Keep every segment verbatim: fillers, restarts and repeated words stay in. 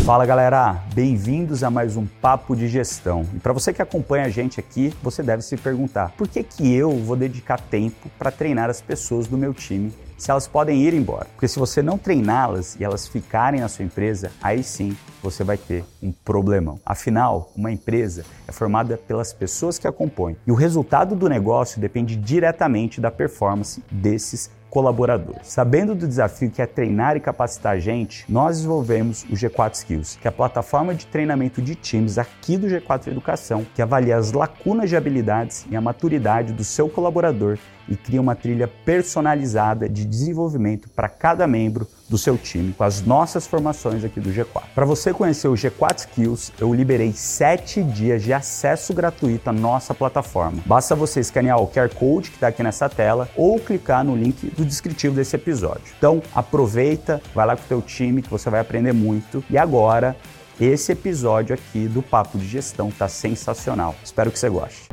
Fala galera, bem-vindos a mais um Papo de Gestão. E para você que acompanha a gente aqui, você deve se perguntar: por que que eu vou dedicar tempo para treinar as pessoas do meu time se elas podem ir embora? Porque se você não treiná-las e elas ficarem na sua empresa, aí sim você vai ter um problemão. Afinal, uma empresa é formada pelas pessoas que a compõem e o resultado do negócio depende diretamente da performance desses colaboradores. Sabendo do desafio que é treinar e capacitar a gente, nós desenvolvemos o G quatro Skills, que é a plataforma de treinamento de times aqui do G quatro Educação, que avalia as lacunas de habilidades e a maturidade do seu colaborador e cria uma trilha personalizada de desenvolvimento para cada membro do seu time, com as nossas formações aqui do G quatro. Para você conhecer o G quatro Skills, eu liberei sete dias de acesso gratuito à nossa plataforma. Basta você escanear o Q R Code que está aqui nessa tela ou clicar no link do descritivo desse episódio. Então, aproveita, vai lá com o teu time que você vai aprender muito. E agora, esse episódio aqui do Papo de Gestão está sensacional. Espero que você goste.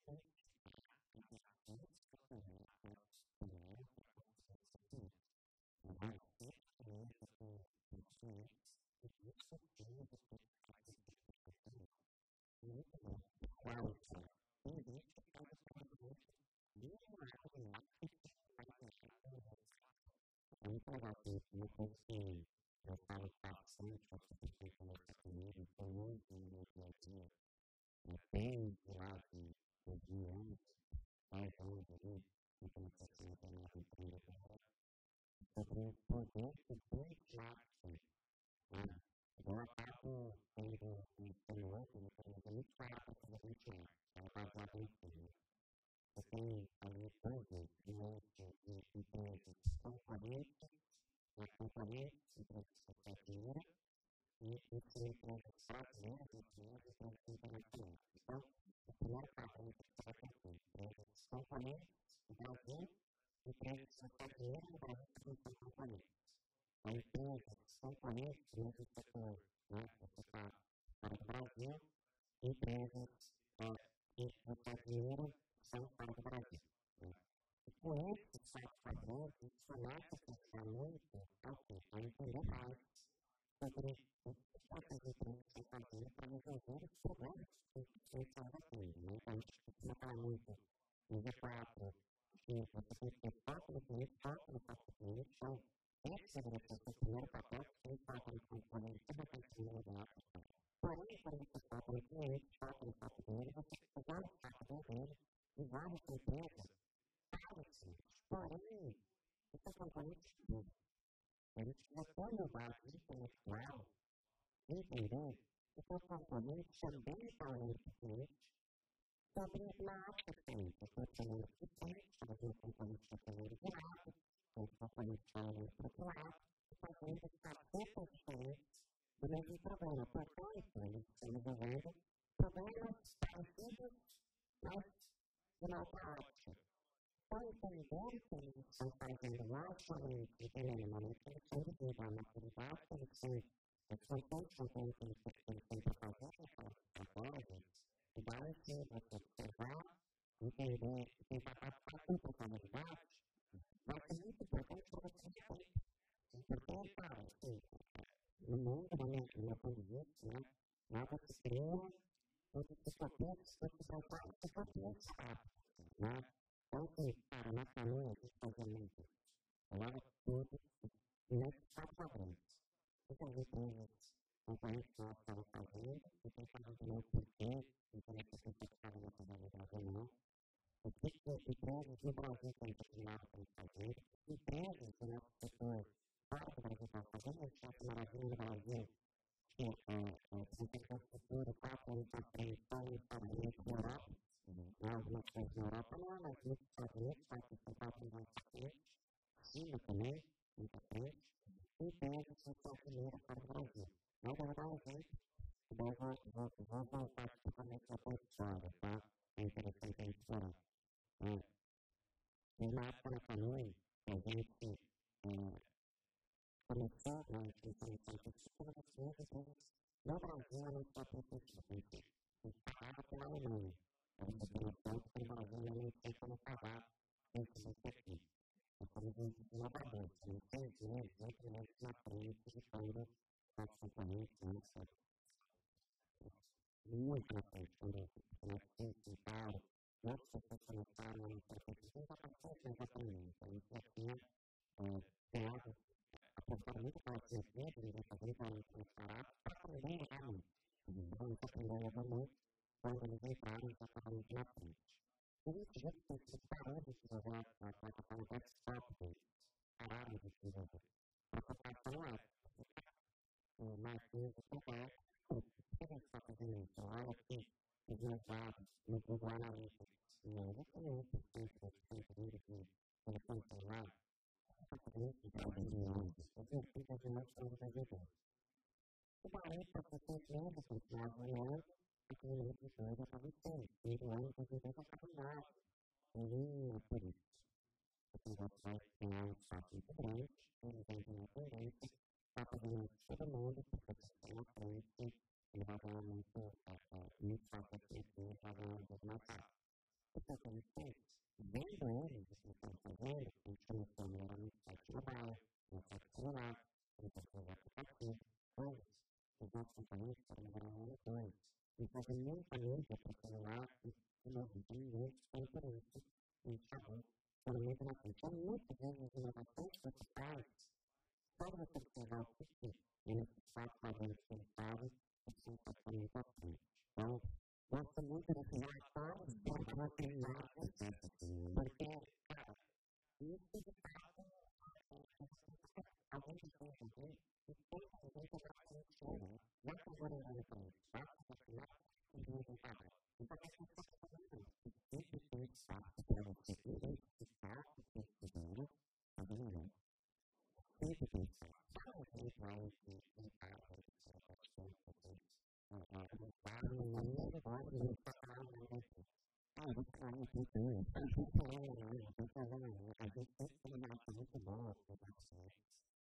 Muito legal que uma coisa que eu falo bastante, que você tem que conversar comigo, foi muito no meu dia a dia, é bem de lá de dois mil anos, dez anos ali, que comecei a ter minha empreendedora, sobre o poder que dois lados, né? Eu acabo tendo um framework, uma coisa muito clara para fazer benchmark, que é baseado em tudo. Você tem ali coisas, clientes e empresas concorrentes, na componente empresas brasileiras e entre empresas brasileiras e empresas internacionais. Então, o primeiro passo é você vai ter empresas componentes do Brasil, empresas brasileiras no Brasil que são componentes. A empresa componentes do mesmo setor, né? Você está para o Brasil, empresas brasileiras são para o Brasil. E com esse site quadrante, isso começa a pensar muito a entender mais sobre o que essas empresas estão fazendo para resolver os problemas que eles estão batendo. Então, a gente costuma falar muito no G quatro que você tem que ter foco no cliente, foco no foco do cliente. Então, esse deveria ser o seu primeiro papel, porque ele foca no componente de repente no negócio. Porém, quando você foca no cliente, foca no foco dele, você precisa o foco dele e vai na sua empresa. Porém, esse componente tudo. A gente precisa renovar isso inicial, entender que esse componente também está olhando para o cliente, sobre uma ótica diferente. Eu estou olhando para o cliente, fazendo o componente está olhando de lado, o componente está olhando para o outro lado, e fazendo facetas diferentes do mesmo problema. Portanto, a gente está resolvendo problemas parecidos, mas de uma outra ótica. Então, entender que eles estão fazendo logicamente, entendendo o momento que eles estão vivendo, a maturidade que eles têm, eles estão todos contando que eles têm para fazer aquela estratégia, e daí sim você observar, entender e tentar passar com personalidade, vai ser muito importante para você responder. Porque, cara, assim, no mundo, no meu, no meu ponto de vista, né, nada se cria, tudo se copia, tudo se transforma, se copia, né? Então, que, cara, na família, a gente fazia muito. Olhava tudo nesses quatro quadrantes. Muitas empresas concorrentes nós estavam fazendo, e pensavam também por quê, então essa perspectiva não estava no Brasil, não. O que que empresas no Brasil estão determinadas para fazer, empresas do nosso setor fora do Brasil estão fazendo, a gente acha maravilha no Brasil, que se tem um futuro, quatro anos à frente, só nos Estados Unidos e na Europa, algumas coisas na Europa não, mas nos Estados Unidos, faz que São Paulo tem mais frente, China também, muito à frente, e empresas que são primeiras para o Brasil. Mas eu vou dar um exemplo, e daí eu vou, vou, vou voltar principalmente a tua história, tá? É interessante a gente falar. É, tem uma época na Canui, que a gente é, começou, né, a gente começou a discutir com as empresas no Brasil, não só para o sentido, a gente pagava pela Alemanha. Para você ter noção que no Brasil eu nem sei como pagar dentro disso aqui. Nós somos inovadores, temos seis meses, oito meses na frente de quando as componentes, nossa, muito na frente, quando nós tentaram, outras pessoas começaram a interpretar, a gente já passou os meus aprendimentos. A gente já tinha criado, apostado muito para as empresas, eles já faziam para eles parar, para aprender a errar muito. Então, a gente aprendeu a errar muito, quando eles entraram, já estava muito na frente. Por isso, já que você parou de desenvolver a plataforma desktop deles, pararam de desenvolver. A plataforma não é. O Marquinhos vai pegar, por que a gente está fazendo isso? Olha aqui, os meus dados no Google Analytics. Não, eu tenho um por cento dos conteúdos de telefone celular. Está fazendo isso em dois mil e onze. Eu tenho que fazer mais para dois mil e doze. E daí, para você entender, continuar olhando, aquele livro de hoje é para você. E o ano de dois é para nós. E é por isso. Porque você vai ganhar um espaço muito grande, eles entram na tendência, está fazendo isso todo mundo, porque você está na frente, ele vai ganhar muito, é, é, muito fácil aqui, aqui, vai ganhar um pouco mais fácil. O que acontece? Vendo eles o que estão fazendo, eles começam a melhorar no site mobile, no site celular, começam a aplicativo, coisas que os nossos companhias podem melhorar no monitor. E fazer muita mídia para celular e noventa minutos para internet e Instagram. Foram muito na frente. Então, muitas vezes as inovações sociais, só de você observar o que que eles fazem fazendo o que eles fazem, isso é totalmente à frente. Então, gosto muito desses relatórios dessa maternidade, porque, cara, isso de fato, algumas pessoas aqui, e pouca gente bastante chega, vai favorecendo para isso, vai favorecendo os meus encargos. Então, essa é a situação. Isso foi espaço para você identificar o que você quer fazer melhor. Sempre tem espaço. Sabe o que ele vai encarar para as pessoas, sabe, não é negócio de estar falando nada assim. Ah, eu vou falar uma cultura. A gente não é melhor, não tem problema não. A gente tem que ter uma relação muito boa com o paciente.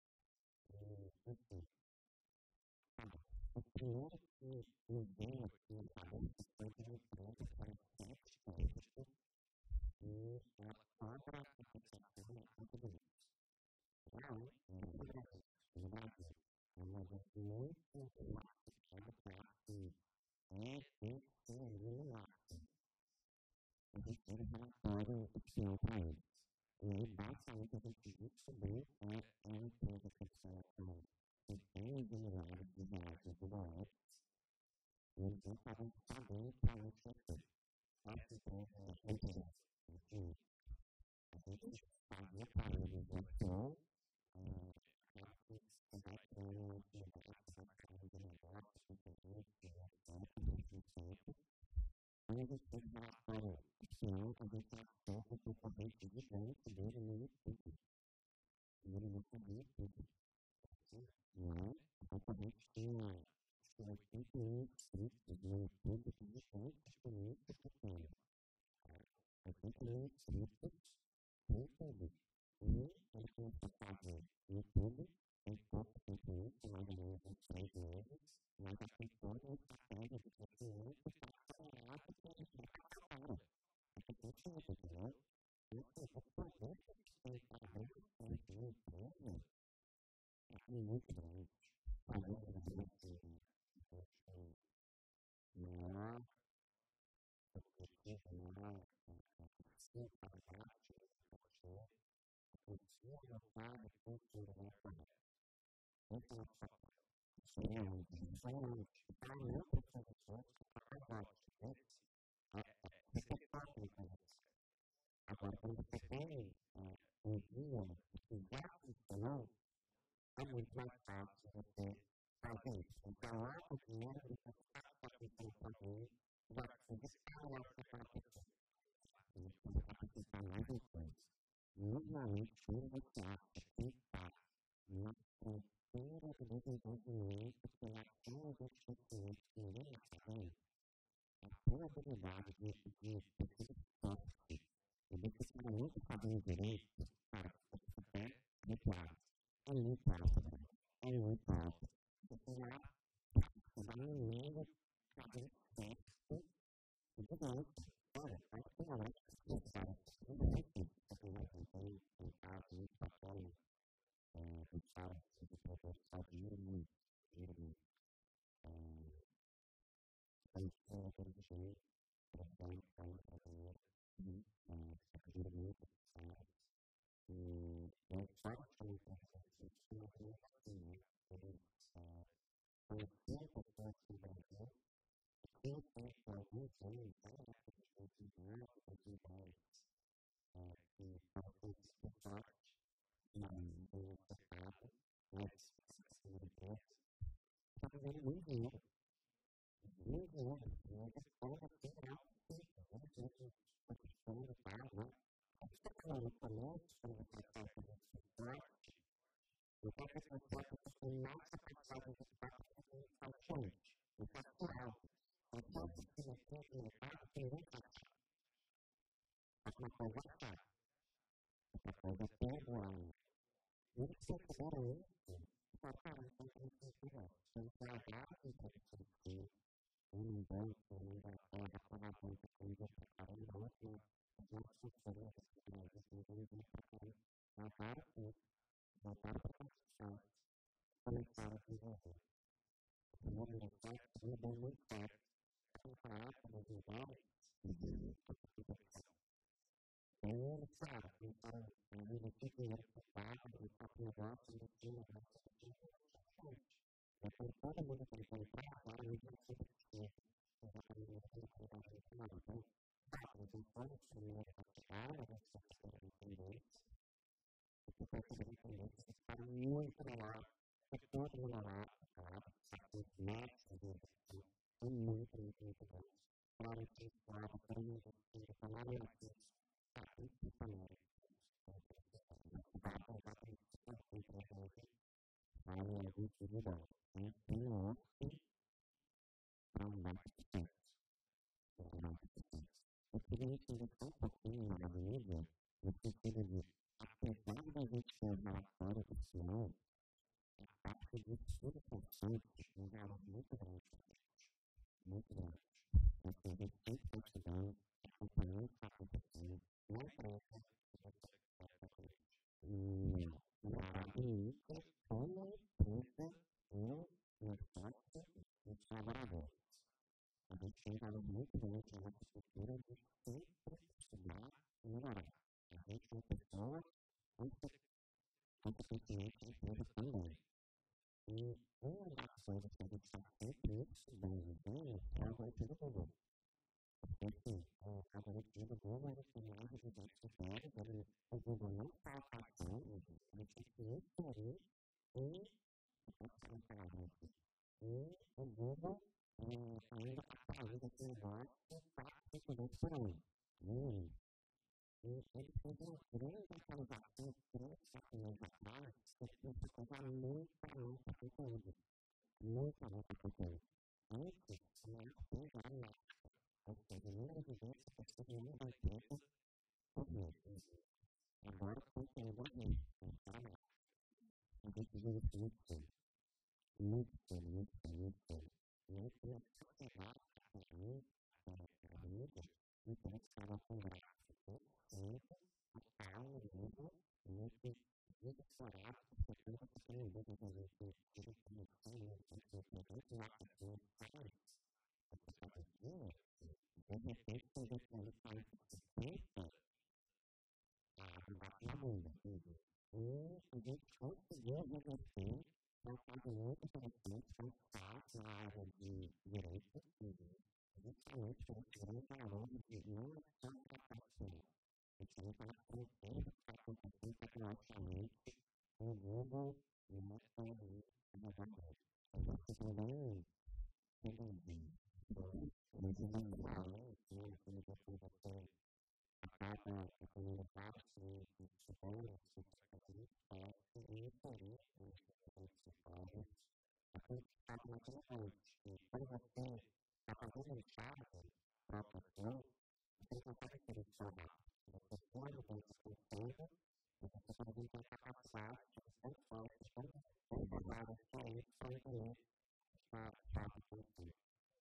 Enfim, sabe, o primeiro que me veio aqui na cabeça foi de uma empresa que era sete coisas e ela cobra a associação de contribuintes. Não, no Brasil. No Brasil. É uma vez muito massificada para que é esse ali lá. A gente fez um relatório opcional para eles. E aí, basicamente, a gente descobriu que é uma empresa que funciona com centenas de milhares de reais de dólares. E eles não estavam sabendo para onde crescer. Essa empresa, empresa, enfim, a gente fazia para eles o ação, para que você vai criando um negócio, vai criando um negócio, com produtos, etcétera. Quando a gente fez o relatório opcional, a gente achou que o concorrente gigante dele no YouTube. E ele não sabia tudo. Não, o concorrente tinha oitenta mil inscritos no YouTube e gigante expoentes pequenos. oitenta mil inscritos no YouTube. E ele começou a fazer YouTube em pouco tempo isso, mais ou menos uns três meses, mas já tem toda uma estratégia de crescimento para acelerar a tecnologia para fora. É potente, entendeu? E assim, o poder que eles têm para grandes fontes de empresa é muito grande. Falando da gente, maior objetivo, maior sim, para a arte, porque o dia notado tem que ir na correta. Essa é a nossa não, não, para não ter pessoas que falam ótimo, é repertório para isso. Agora, quando você tem um dia que já funcionou, é muito mais fácil você fazer isso. Então, lá no dinheiro, você sabe que a pessoa fazer, já precisa escalar para aquela pessoa. E você vai participar mais em coisas. Normalmente, quando você acha que está na fronteira do desenvolvimento pela ação dos pacientes que ninguém mais sabe, a probabilidade de de possíveis tóxicos e desses parâmetros fazendo direito, cara, é muito alto. É muito alto, velho. É muito alto. Você vai, você vai no meio, fazendo sexo, e de novo, olha, vai ter uma hora que você sabe, tudo bem que você vai tentar tentar muito papel, deixar esse professor dinheiro muito, dinheiro muito. Então, eu acreditei, tratando com o brasileiro, e dinheiro muito, sabe? E eu sabe que eu não tenho assim, né? Eu conheci pessoas no Brasil, tem feito alguns anos, olha lá, que eu tive marcas, de ideias, que estavam com esse suporte na minha secada, mas assim, eu estava fazendo muito dinheiro. Muito dinheiro. E eu respondo aqui, não, sim, eu não sei se estou gostando, tá, né? A gente está falando no começo, quando você faz esse suporte, então essa pessoa que tem mais capacidade de suporte é que você faz fonte, no capital. Então, se você tem mercado, tem muito capital. Mas uma coisa é fácil, outra coisa é perdoar. E eles perceberam isso, e falaram, cara, então tem que ser melhor. Tem que largar a vida de um no banco, um na Inglaterra, toda a banca que eu preparei na última, as nossas experiências que nós desenvolvemos para cá, voltaram tudo, voltaram para a construção, começaram a desenvolver. O primeiro negócio me deu muito certo, naquela época dos lugares, eu, claro, então, eu investi dinheiro para pagar, no próprio negócio, investi no negócio, eu tenho todo mundo tentando para agora, eu não sei o que é, exatamente o que eu estou fazendo, então, eu tenho todo esse dinheiro para chegar, a gente está fazendo independente, e que para fazer independente, você fica muito melhor, é todo mundo lá, claro, sabe, médicos, são muito, muito, muito bons, claro que, claro, todo mundo tem que tomar medidas, tá, principalmente, vai voltar para isso, aí a gente muda, né, tem outro, para um marketing, para um marketing. Eu queria entender só um pouquinho na mídia, no sentido de, apesar da gente ter um relatório oficial, a parte de estudo constante é um valor muito grande, muito grande. Porque a gente sempre está estudando, acompanhando o que está acontecendo, na imprensa, e e isso como empresa, eu, meu sócio e os colaboradores. A gente tem um valor muito grande na nossa cultura de sempre estudar e melhorar. A gente como pessoa, consequentemente a empresa também. E uma das coisas que a gente está sempre estudando e vendo é o algoritmo do Google. Porque assim, o algoritmo do Google ele tem mais de duzentos critérios, ele, o Google não está passando, a gente tem que inserir e, posso falar uma palavra aqui, e o Google é, ainda atualiza esse negócio quatro, cinco vezes por ano. Hum. E ele fez uma grande atualização três, quatro meses atrás, que tinha que pegar muita, muita conteúdo. Muita, muita conteúdo. Antes, a minha coisa era médica. Ou seja, o número de vezes que a pessoa não vai ter por mês. Agora, o conteúdo é médico. Era médico. A gente viu isso muito cedo. Muito cedo, muito cedo, muito cedo. E aí, tinha sociedade para mim, para a mídia, então eles estavam com gráficos sempre, a calma mesmo, nesses vídeos esporádicos, porque quando você tem um vídeo que a gente tira informação, né, a gente lá que tem sabe, você está pedindo, de repente, quando você ali sai sustenta, a bate na bunda. E a gente conseguiu reverter um caso muito interessante, que é um caso na área de direito, justamente por esse grande valor de não só para a parte, justamente pela fronteira que está acontecendo tecnologicamente, o Google mostra ali a melhor coisa. Eu vou ser também redondinho. Mas eu não falo, né, como você já tem a carta da comunidade, que se põe, se faz certo, e por isso, esse fórum, a gente está mais relevante. Quando você está fazendo um caso, própria ação, você não consegue ser isso rápido. Você pode ver isso acontecendo, e você pode vir com capacidade, tão forte, tão tão palavras diferentes para entender essa parte acontecendo.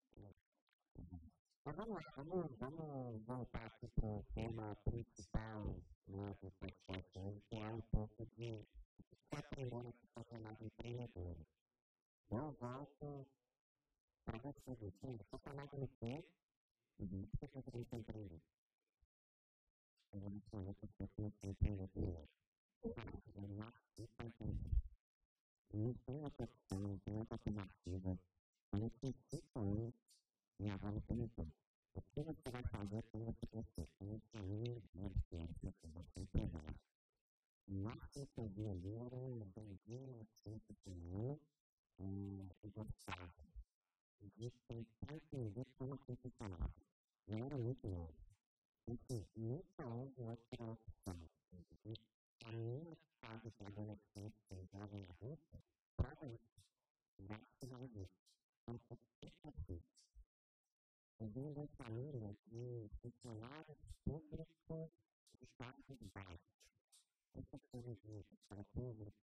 Mas vamos lá, vamos, vamos voltar aqui para o tema principal, né, do podcast hoje, que é um pouco de está aprendendo a se tornar empreendedor. Eu volto para você, Vitinho, você está mais no quê? Uhum. O que você quer empreender? Eu vou responder que você tem que empreender primeiro. Eu nasci para empreender. Não tem outra opção, não tem outra alternativa. A gente tem cinco anos e agora me perguntou. O que você vai fazer quando você crescer? Quando eu sair, eu quero que você vai ser empresário. O máximo que eu vi ali era dois mil e novecentos por ano e gostava. De tentar entender como aquilo funcionava. Não era muito novo. Enfim, nunca houve outra opção. E a minha fase de adolescência e jovem adulta prova isso. Graças a Deus. É um pouco perfeito. Eu vim de uma família de funcionários públicos de classes baixas. Essa coisa de escola pública,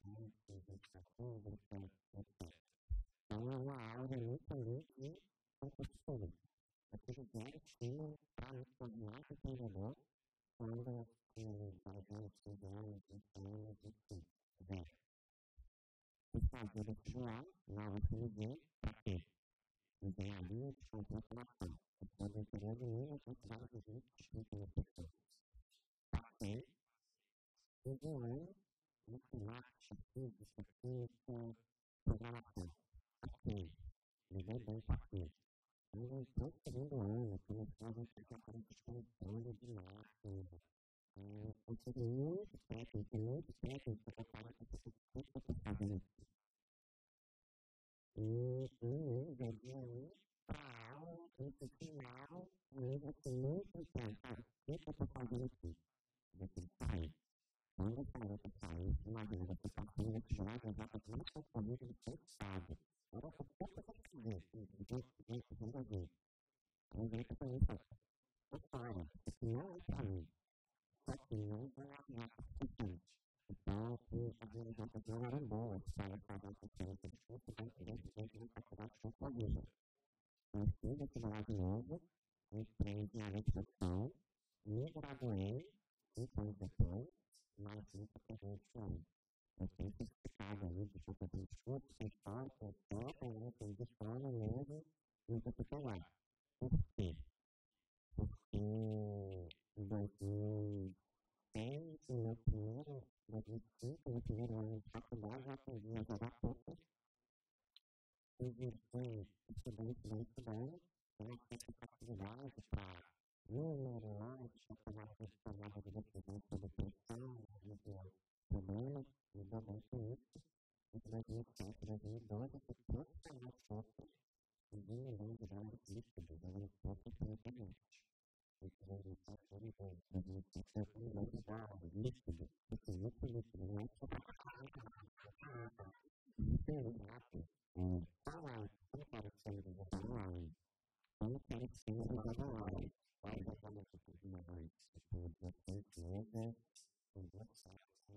agência, de escola pública, etcétera. Então é uma aula muito ali de time para me tornar empreendedor quando eu tinha dez anos, quinze anos, vinte anos, enfim, velho. E fazer vestibular na U F M G para quê? Engenharia de automação. Depois do interior de Minas, uma cidade de vinte, trinta mil pessoas. Passei, fiz um ano, matemática, física, química, programação. Ok, me dei bem com aquilo. Quando eu entrei no segundo ano, comecei a ver plataformas de controle de máquina. Eu consegui muito técnico, muito técnico para falar que eu estou fazendo aqui. E em vez de um para aula, esse final, mesmo assim, muito interessante. O que eu estou fazendo aqui? Eu tive que sair. Quando eu falei para sair, imagina, você passou no vestibular de exatas mais concorridas do seu estado. Era o que eu consegui, de jeito de resolver. Aí veio que eu falei, é fora, isso não é para mim. Só que não vou largar o suficiente. Então, as minhas notas não eram boas para fazer a conferência de curso da investimento na faculdade concorrida. Eu fiz vestibular de novo, entrei em engenharia de produção, me graduei cinco anos depois, mas nunca peguei o diploma. Eu tenho certificado ali de faculdade de curso, sem história, sem história, né? Tem diploma mesmo, nunca fui pegar. Por quê? Porque em dois mil e seis, no meu primeiro, dois mil e cinco, no primeiro ano de faculdade, eu aprendi a jogar poker. Fui estudando, estudando, estudando, com acesso à facilidade para número, lógica, tomada de decisão sobre pressão, resolver problemas, me deu bem com isso. Em dois mil e sete, dois mil e doze, eu fui profissional de poker e vi milhões de dólares líquidos jogando poker pela internet. dois mil e sete, dois mil e doze, dois mil e sete, eu fui milhões de dólares líquidos. Esse líquido, líquido, não é só líquido rápido. Tá lá, eu não quero que seja do online. Eu não quero que seja do online. Vai exatamente o que eu fiz antes. Tipo, dezesseis meses, com duas salas, com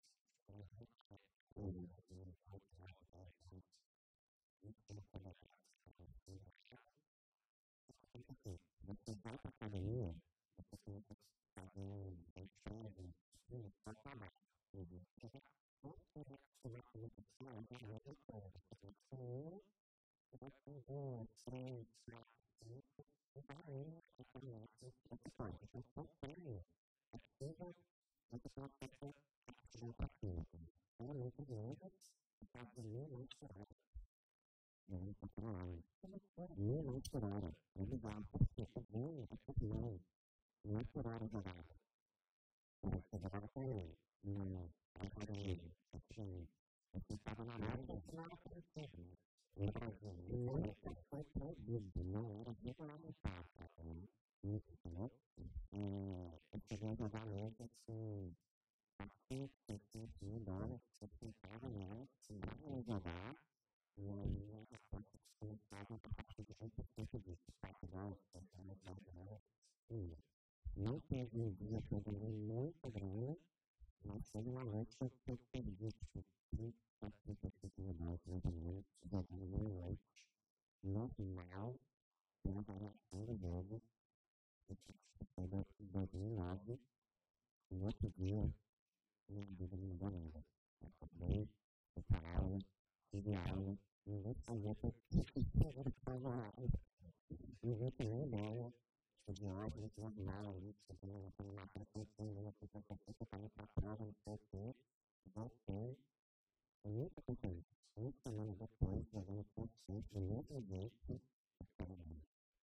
você vai para a academia, você começa a fazer um treino, um só trabalho. Você já consegue ativar a nutrição, já é outra coisa. Você tem que ser você vai ter duas, três, quatro, cinco, e vai indo até o máximo que você pode. Então, com treino, ativa, você consegue ativar para aquilo. É muito grande, e faz mil metros por hora. Não é para online. Mil metros por hora. É bizarro, porque o treino é por mão. Não é por hora jogada. Você jogava também. Não, é academia, é time. Você estava na área da cidade. No Brasil, nunca foi proibido, não era regulamentado, né? Entendeu? Eu cheguei a jogar mesmo assim, quatrocentos, seiscentos mil dólares, eu sentava nela, ensinava a jogar, e aí as apostas começavam a partir de um por cento disso, quatro dólares, dez dólares, dez dólares, e ia. Não teve um dia que eu ganhei muita grana, mas teve uma noite que eu perdi, tipo, trinta, trinta e cinco mil dólares, mais ou menos, jogando meia noite. No final, pela variação do jogo, eu foi em dois mil e nove, no outro dia, minha vida não mudou nada. Eu acordei, fui pra aula, tive aula, ninguém sabia que eu estava lá. Ninguém tinha nem ideia. Estudiosos, normal ali, estudando, estudando na pressão, estudando, estudando, estudando para a prova, não sei o quê. Voltei, eu nunca contei isso. Uma semana depois, jogando por cento, do mesmo jeito, eu ficava bem.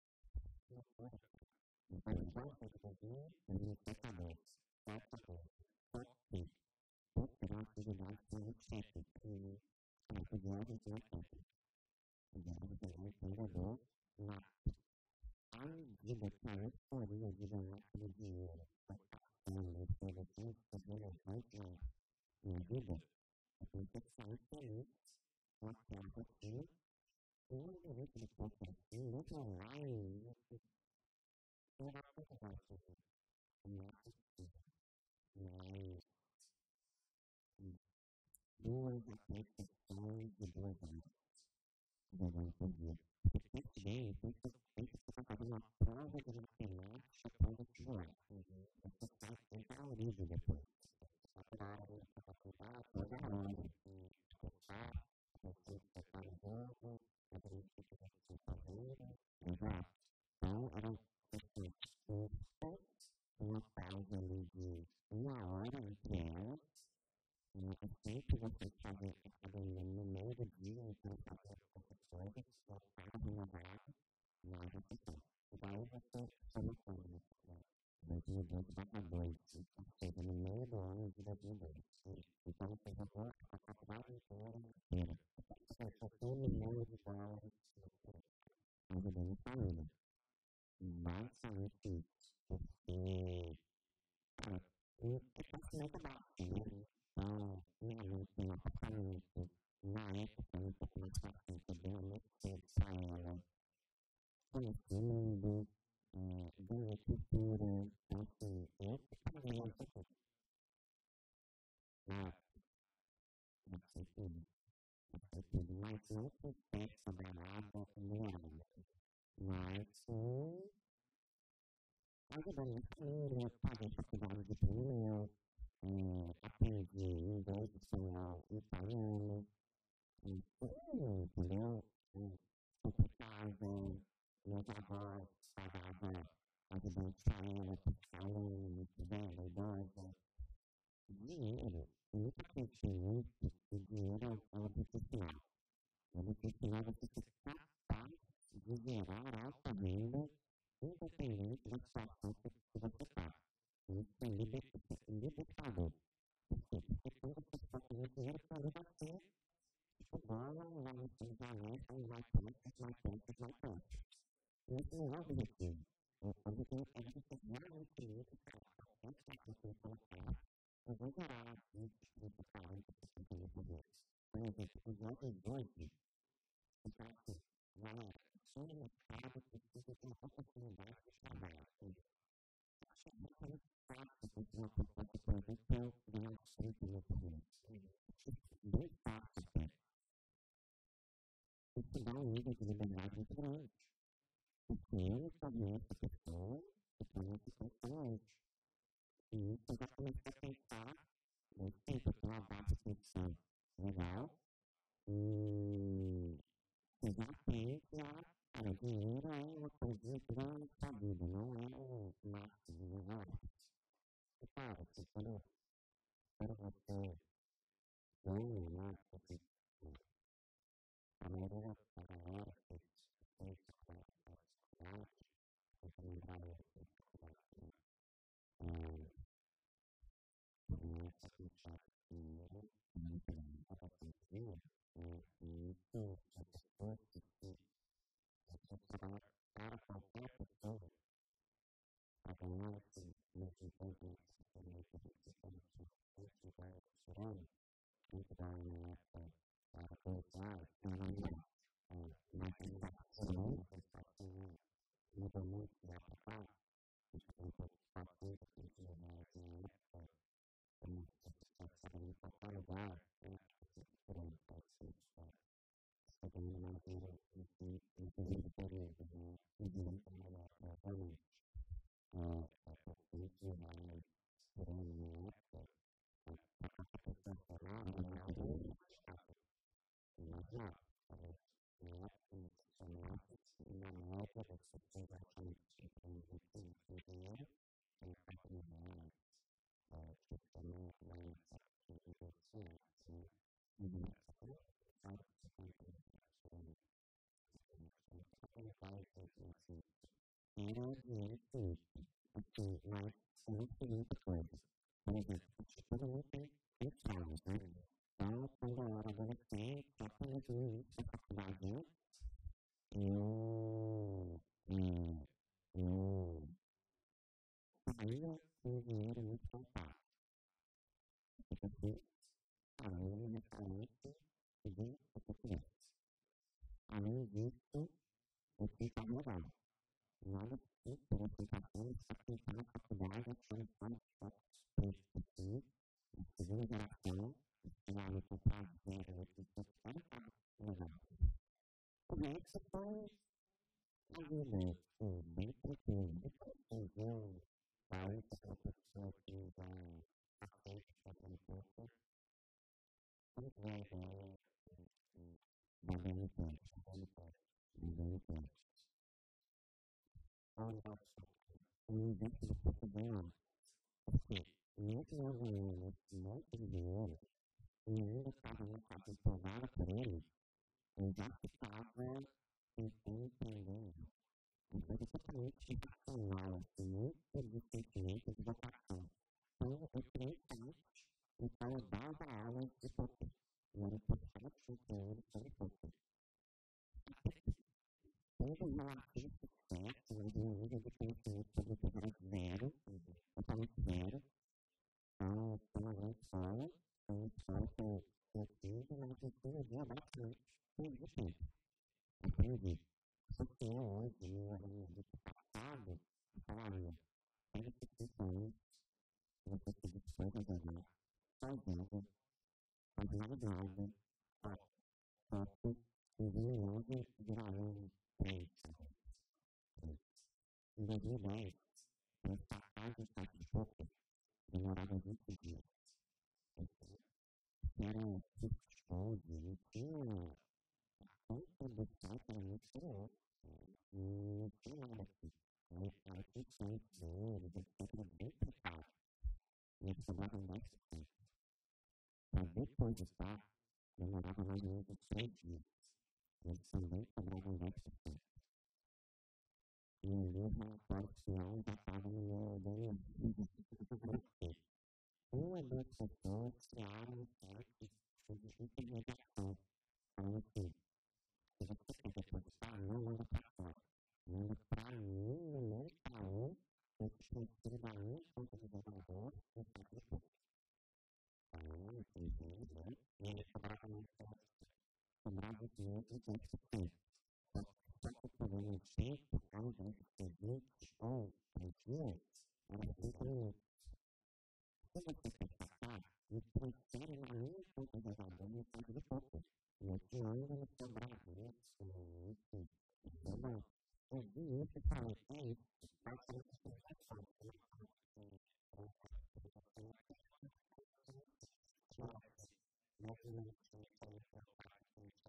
Depois já foi sozinho, eu me separei. Sete anos. Só que, outra atividade foi muito chefe. E, ah, o diário de uma chefe. O diário de um empreendedor na à medida que a euforia de ganhar aquele dinheiro foi passando, eu fui deixando de fazer relevante na minha vida, eu comecei a sair feliz com a casa assim, e um direito de poker assim, mesmo online, assim, era tudo assim, não é possível. Mas, duas apresentações de duas horas. jogando por dia. Porque pense bem, pensa que você está fazendo uma prova de matemática para o vestibular. Você faz tanta origem depois. Você para, você vai tentar toda hora. Escutar, você está no jogo, a gente fica assim fazendo. Exato. Então, eram questões curtas, uma pausa ali de uma hora entre elas. Eu sempre gostei de fazer academia no meio do dia, então fazer essas coisas, voltar a renovar mais a questão. E daí você seleciona, né? dois mil e dois barra dois, ou seja, no meio do ano de dois mil e dois. Então você jogou a faculdade inteira inteira. Você colocou um milhão de dólares ajudando a família. Basicamente isso. Porque, cara, é conhecimento básico, né? Então, minha mãe tem um apartamento. Na época, um pouco mais fácil, que deu muito cedo pra ela. Conhecendo, ganhou cultura. Então, assim, eu também não sei tudo. Mas, não sei tudo. Não sei tudo. Mas não com peça danada no ano. Mas, sim, ajudando minha família, paguei faculdade de primeiro. Aprendi inglês, espanhol e italiano. Entendeu? Fui casa, meus avós pagavam ajudante para ela, alunos, velha, idosa. Dinheiro, eu nunca pensei muito que dinheiro é o profissional. Eu vou ensinar você ser capaz de gerar alta renda, independente da situação que você está. Isso é libertador. Por quê? Porque quando você está fazendo dinheiro para você, o dólar vai utilizar mais, mais pontos, mais pontos, mais pontos. Esse não é o objetivo. O objetivo é você gerar um equilíbrio para tanto para que você colocar, eu vou gerar vinte, trinta, quarenta por cento de dinheiro. Por exemplo, os outros doze, então assim, galera, só no mercado precisa ter oportunidade de trabalho. Acho que é muito fácil porque uma proposta, por exemplo, eu ganhar uns trinta mil por mês. Bem fácil, né? Isso dá um nível de liberdade muito grande. Porque eu não sabia essa pessoa que tem essa questão hoje. E isso eu já comecei a pensar, eu sei que eu tenho uma base de produção legal, e você já pensa, cara, dinheiro é uma coisinha que vai na sua vida, não é o máximo, não é? E cara, assim, quando, quando você ganha, né, você, a maioria da galera que fez essa faculdade, eu vou lembrar da faculdade, nessa quantidade de dinheiro, muito grande, a paciência, e isso, as pessoas que você trabalha para qualquer pessoa, para ganhar esse desempenho, esse desempenho, vai tirando, muito da minha época, para pensar, mas ainda não, mudou muito lá para cá, então, um pouco de paciência, porque na época, como você estava em qualquer lugar, por aí, pode ser, está ganhando mais dinheiro, inclusive período, né? E dinheiro para melhor, realmente. A paciência vai por ano na época, para essa pessoa falar, é algo chato. Mas não, na época, na média, você tem praticamente vinte dinheiro, tem quatro mil reais, que também vai investir, né? Uhum. Sabe que você tem que era um dinheiro simples, assim, mas muito, muita coisa. Por exemplo, todo mundo tem pensados, né? Então, quando eu era adolescente, até dois mil e vinte, na faculdade, eu, é, eu saía com dinheiro muito contado. Tipo assim, cara, eu ia no restaurante, pedir o que eu quisesse. Além disso, eu ficava legal. Nada que por aplicação está pensando na faculdade, achando só nos fotos textos aqui, na segunda geração, que lá no contrato zero, eu fiz todo carro legal. vida, sim, bem tranquilo. Depois que eu saí com aquela pessoa que já aceita aquele pouco, tudo bem, né? Vai dando tempo, vai dando tempo, vai dando tempo. Olha, o dentro do Portugal, porque nesse novo ano, esse monte de dinheiro, e ainda estava no caso empolgada por ele, eu já ficava tentando entender. Uma coisa totalmente irracional, assim, muito de sentimento de vocação. Então, eu criei tanto, então eu dava aulas de poker. E era importante conteúdo sobre poker. Teve um relativo sucesso, mas o nível de conhecimento sobre o poker era zero, totalmente zero. Então, foi uma grande escola, foi uma escola que eu que eu tive, mas eu tive bastante, perdi tempo, aprendi. Porque hoje, no ano do passado, eu falaria, pega esses cinco anos, você se dispôs a jogar, sozinho, faz nada, foto, e de novo viraram três, três. Em dois mil e dez, eu passava de site de poker, demorava vinte dias. Era six fold, não tinha tanto do site, era muito superior. E não tinha nada aqui. As funções deles, etcétera, bem preparado. E eles cobravam dez por cento. Para depois do saque, demorava mais ou menos uns três dias. Eles também cobravam dez por cento. E o meu relatório final já estava no meu D N A. Uma ou duas pessoas criaram um site de intermediação, falando assim, se você quer depositar, não manda para fora. Manda para mim, no meu salão, eu te transfiro da minha conta de jogador, eu faço depois. Então, entendeu, né? E ele cobrava muito, cobrava dinheiro de dez por cento. Só que por um tempo, ao invés de ser vinte ou três dias, era cinco minutos. Se você quer sacar, me transfere na minha conta de jogador no site de poker. E eu te mando no seu Bradesco, enfim. Então, eu vi isso e falei, é isso. Vai ser uma explicação. Mas não tinha como tratar com isso.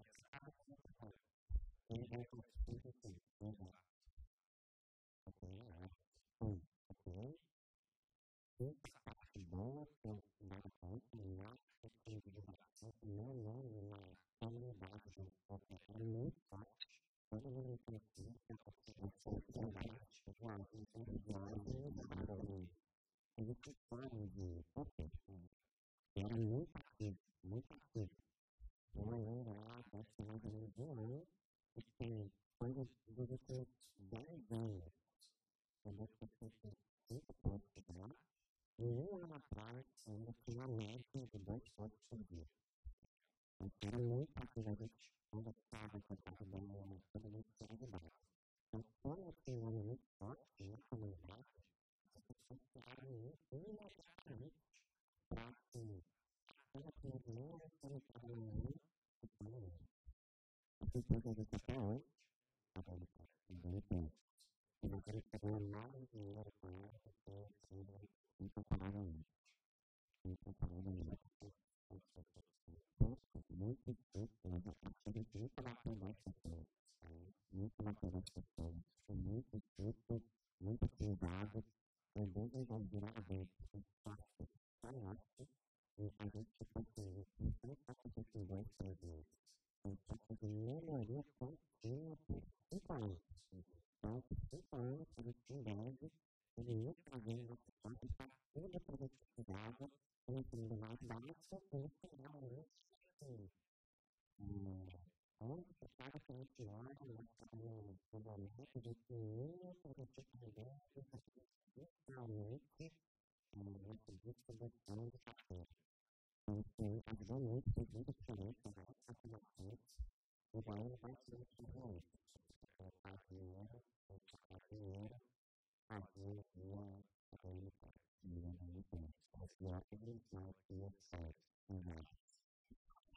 Ele vai conseguir sim. Exato. Ok, sim. Ok. Essa parte boa que eu dava conta, mas eu tenho que dizer que meu nome na comunidade do poker é muito forte. Todo mundo me conhecia, eu sou verdade, eu acho que eu viagem, eu fiz planos de poker, era muito ativo, muito ativo. Eu olhei lá, acho que mais ou menos um ano, e tem coisas de ter dez anos, eu devo ter feito cinco postos lá, e um ano atrás, ainda tinha uma média de dois postos por dia. Então era muito ativo, a gente conversava, trocava ideia, todo mundo se ajudava. Então, como eu tinha um ano muito forte na comunidade, as pessoas criaram isso imediatamente para que aquela primeira que eu estava no ano, então, assim foi que a gente até hoje, agora não tem. E nós estamos pegando mais dinheiro com ela do que sendo incomparávelmente. Incomparávelmente. Pouco, muito pouco, mas a gente nunca bateu dez pessoas. Nunca bateu dez pessoas. Foi muito pouco, muito cuidado. Eu desde já virar a vez, um espaço fantástico. E a gente conseguiu, não só que a gente em dois, três meses, um espaço de melhoria contínua por cinco anos. Então, por cinco anos, a gente em breve, ele ia trazer nosso espaço para tudo que a gente precisava, construindo mais baixo e no final, isso, onde você estava que a gente olha, nós estávamos no momento de que ia para você fazer, literalmente, nossa distribuição de carteira. Então, isso ajudou muito, fez muita diferença, vai passar bastante, e daí vai ser o que eu colocar dinheiro, colocar dinheiro, fazer via pública, via pública, via pública, via site, exato.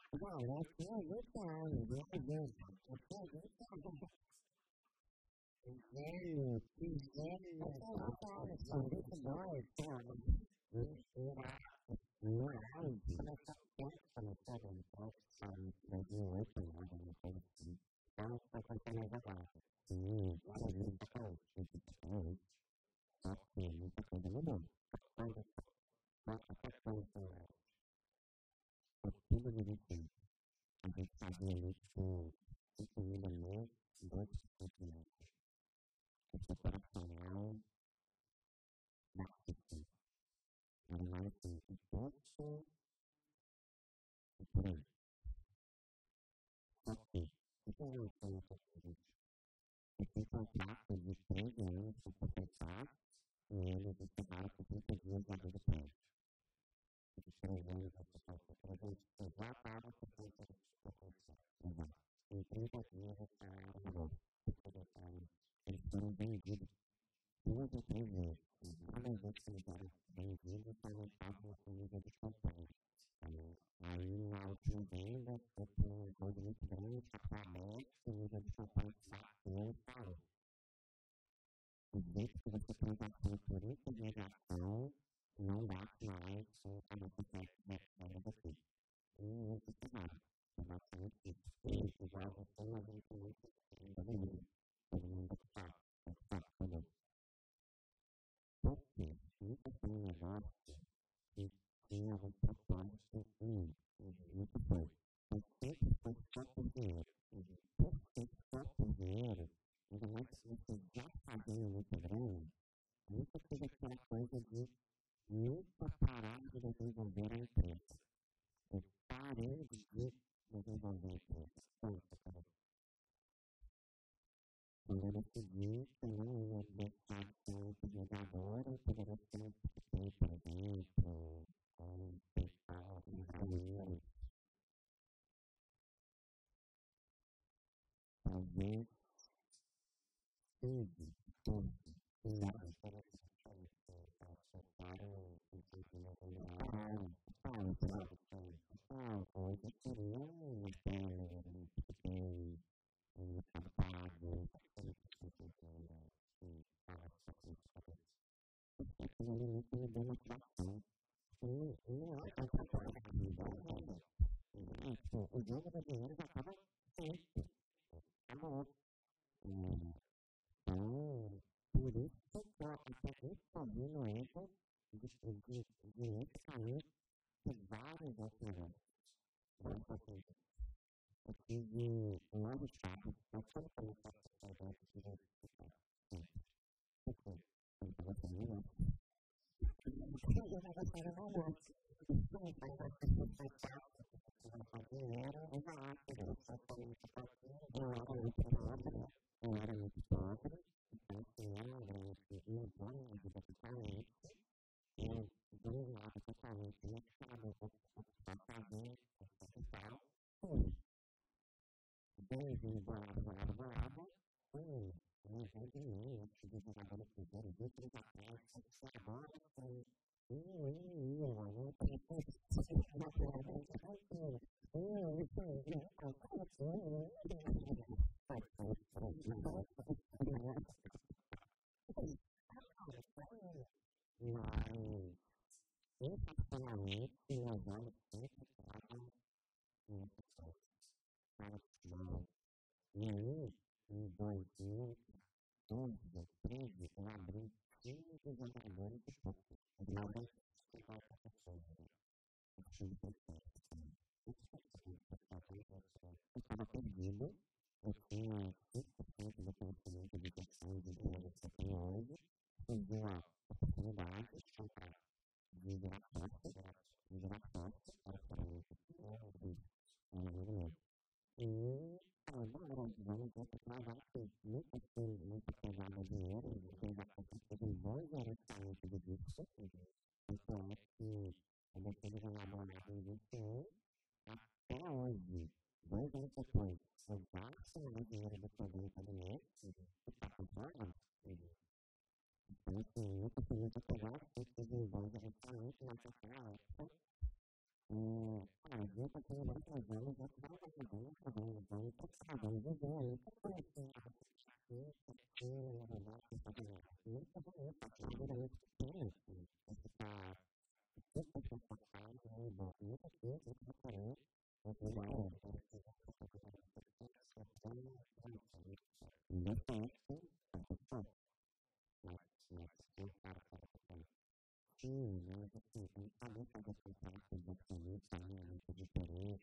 Olha, eu tinha vinte anos, meu Deus, eu tinha vinte anos. gênio, que gênio, são muito bons, sabe? No auge, começou a pensar no fogo, no fogo, sabe? dois mil e oito, não sei assim. Então, foi quando mais agora. Sim, olha, muita coisa, muita coisa. Só que muita coisa mudou. Coisa, qualquer coisa, é tudo direitinho. A gente fazia ali com cinco mil a mês, dois por cento. Esse operacional, marketing. Era mais assim, imposto e por aí. Só que, o que eu não sei o eu tenho contrato de três anos para completar e eles encerraram com trinta dias na vida plena. De três anos para completar, eu já estava com trinta dias para completar. Em trinta dias eu estava eles foram vendidos duas ou três vezes. Cada vez que eles eram vendidos, aumentavam a nível de campanha. Aí na última venda, foi com um rodo muito grande, está aberto, o nível de campanha bateu e parou. O jeito que você transaciona por intermediação não bate mais com a nossa regra daqui. E isso é errado. É basicamente isso. E igual você, mas a gente muito todo mundo. Todo mundo sabe. Sabe, entendeu? Porque nunca foi um negócio que tinha um propósito um, muito bom. Mas sempre foi só por dinheiro. Por ser só por dinheiro, ainda mais que você já fazendo muito grande, nunca teve aquela coisa de nunca parar de desenvolver a empresa. Eu parei de desenvolver a empresa. Ponto, cara. Quando eu decidi que eu não ia deixar de ser um jogador, eu poderia ser um pequeno, por exemplo, ou pensar em caminhos, talvez tudo, tudo, tudo, para eu quero um sentimento melhor, sabe, sabe, sabe, hoje eu queria uma tela, que tem um mercado, aquilo ali muito me deu motivação. E não é tanta coisa que me dá, o jogo do dinheiro já estava feito, acabou. Então, por isso que eu até escolhi no Apple de, de, de nesse caminho de vários outros anos. Eu tive um novo estado, mas quando começou a fazer eu tive porque eu estava comigo, eu já gostava do almoço. Então, eu estava dinheiro, eu já acho, eu só falei muito pouquinho, eu era muito pobre, eu era muito pobre, então tinha uma grande ilusão na vida totalmente. Eu, de um lado, totalmente mercado, eu estava fazendo, eu estava fui. Desde bolado, bolado, bolado, fui. Um jogo de meio, antes de jogador no primeiro, dois, três atrás, agora foi. Ih, ih, ih, eu tenho que se na primeira tranquilo. Ih, isso aí, como assim? Mas, sensacionalmente, meus olhos sempre estavam nessa coisa. Para futebol. E aí, em dois mil e doze, treze, eu abri cinco jogadores de pouco. Nada que vai acontecer. Eu tive certeza. Eu estava perdido. Eu tinha cinco por cento do conhecimento de gestão de dinheiro que eu tenho hoje. Surgiu a oportunidade de comprar, de virar sócio, de virar sócio, para ser um amigo meu. E, cara, bora, vamos ver se nós vamos ter muita, muita pegada de dinheiro, porque já teve um bom gerenciamento de risco. Isso é que eu deixei de ganhar abonado em vinte e um, até hoje, dois anos depois, eu gasto mais dinheiro do que eu ganho todo mês, e tá controlando. Então, assim, nunca fui muito apegado, sempre tive um bom gerenciamento, mas naquela época, cara, eu continuo bem trazendo, já estava ajudando, fazendo bem, estava viver aí, que foi assim, aquilo, muitas vezes eu preparei o trabalho para fazer nessa época, a pessoa, mas mas eu falo para a pessoa, sim, mas assim, eu não sabia fazer contratos de absoluta, né, muito diferente,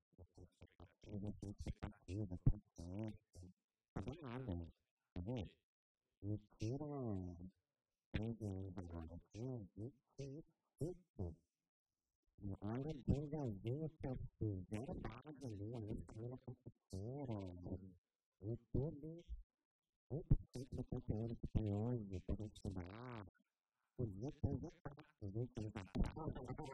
expectativa, processo, fazer nada, sabe? Me tira treze anos agora, eu tinha vinte e cinco. Olha desde a vida que eu fiz, zero base ali, a minha família professora, YouTube, um por cento do conteúdo que tem hoje para gente estudar, podia ter gestado, vinte anos atrás.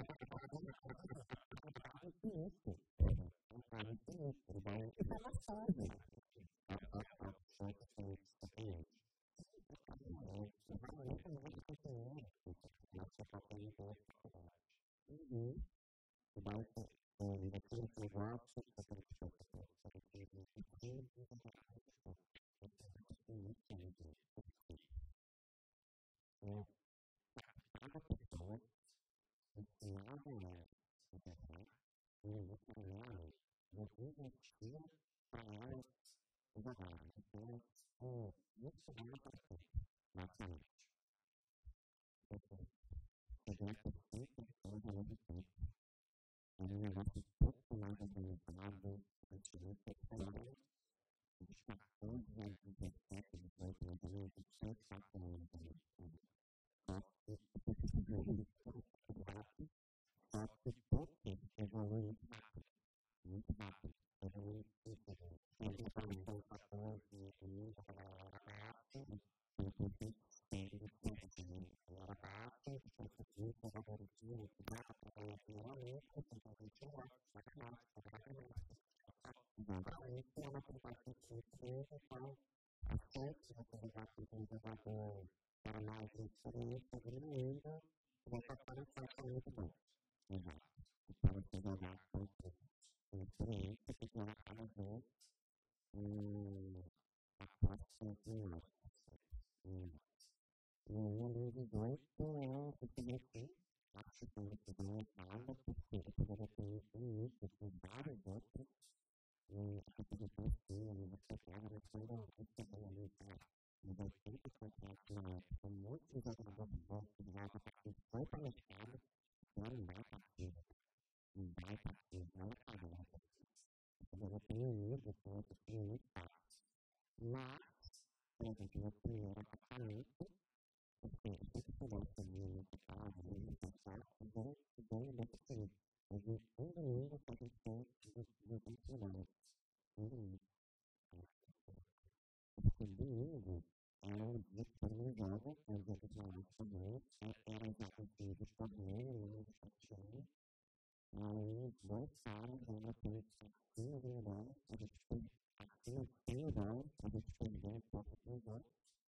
Isso, não faz isso, daí informações. É só que tem conteúdo. Realmente muito conteúdo, mas só falta de boa faculdade. Uhum. Daí, depois eu fui lá, eu falei que eu cada pessoa ensinava a internet e eu falava, eu investia para elas jogarem. Então, eu ensinava para tudo, basicamente. Cheguei a ter cem pessoas ao mesmo tempo. Era um negócio um pouco mais organizado, continua pessoas de quatorze a dezessete, dezoito anos, eu tinha quatro anos também. Só que só que poker evolui muito rápido, muito rápido. Evolui muito rápido. Sempre falando quatorze, quinze, era rápido, eu fui sempre sempre era rápido, depois eu fui com a garantia, muito rápido, eu fui uma vez, depois eu fui com uma sacanagem, sacanagem. Exatamente, é uma tentativa de surpresa, então, a chance de você jogar com um jogador para mais experiência diminuindo, e essa forma é muito bom. Exato. Então, você jogar com experiência que já cada vez a próxima de nós. E em dois mil e dezoito eu comecei participando de uma entrada, porque eu poderia ter isso, isso, com vários outros, e a pessoa conhecia, e você pega, mas quando eu recebi ali, cara, nos oitenta contratos na época, muitos jogadores bons que já foi para o mercado, já não vai partir, não vai partir, não é caramba. Eu poderia ter ido com outros clientes, mas, por exemplo, meu primeiro apartamento, porque eu sempre pudesse ali nessa casa, ali passar, veio veio dessa coisa. Eu vi um domingo para a gente ter duzentos milhões. Um domingo. Porque domingo era o dia que todo mundo joga, é o dia que os malucos também, era já o dia do torneio, não do torneio. Aí, dois caras, ainda tem quinze mil dólares, a gente fez acima de cem mil dólares, a gente perdeu um pouco dos outros.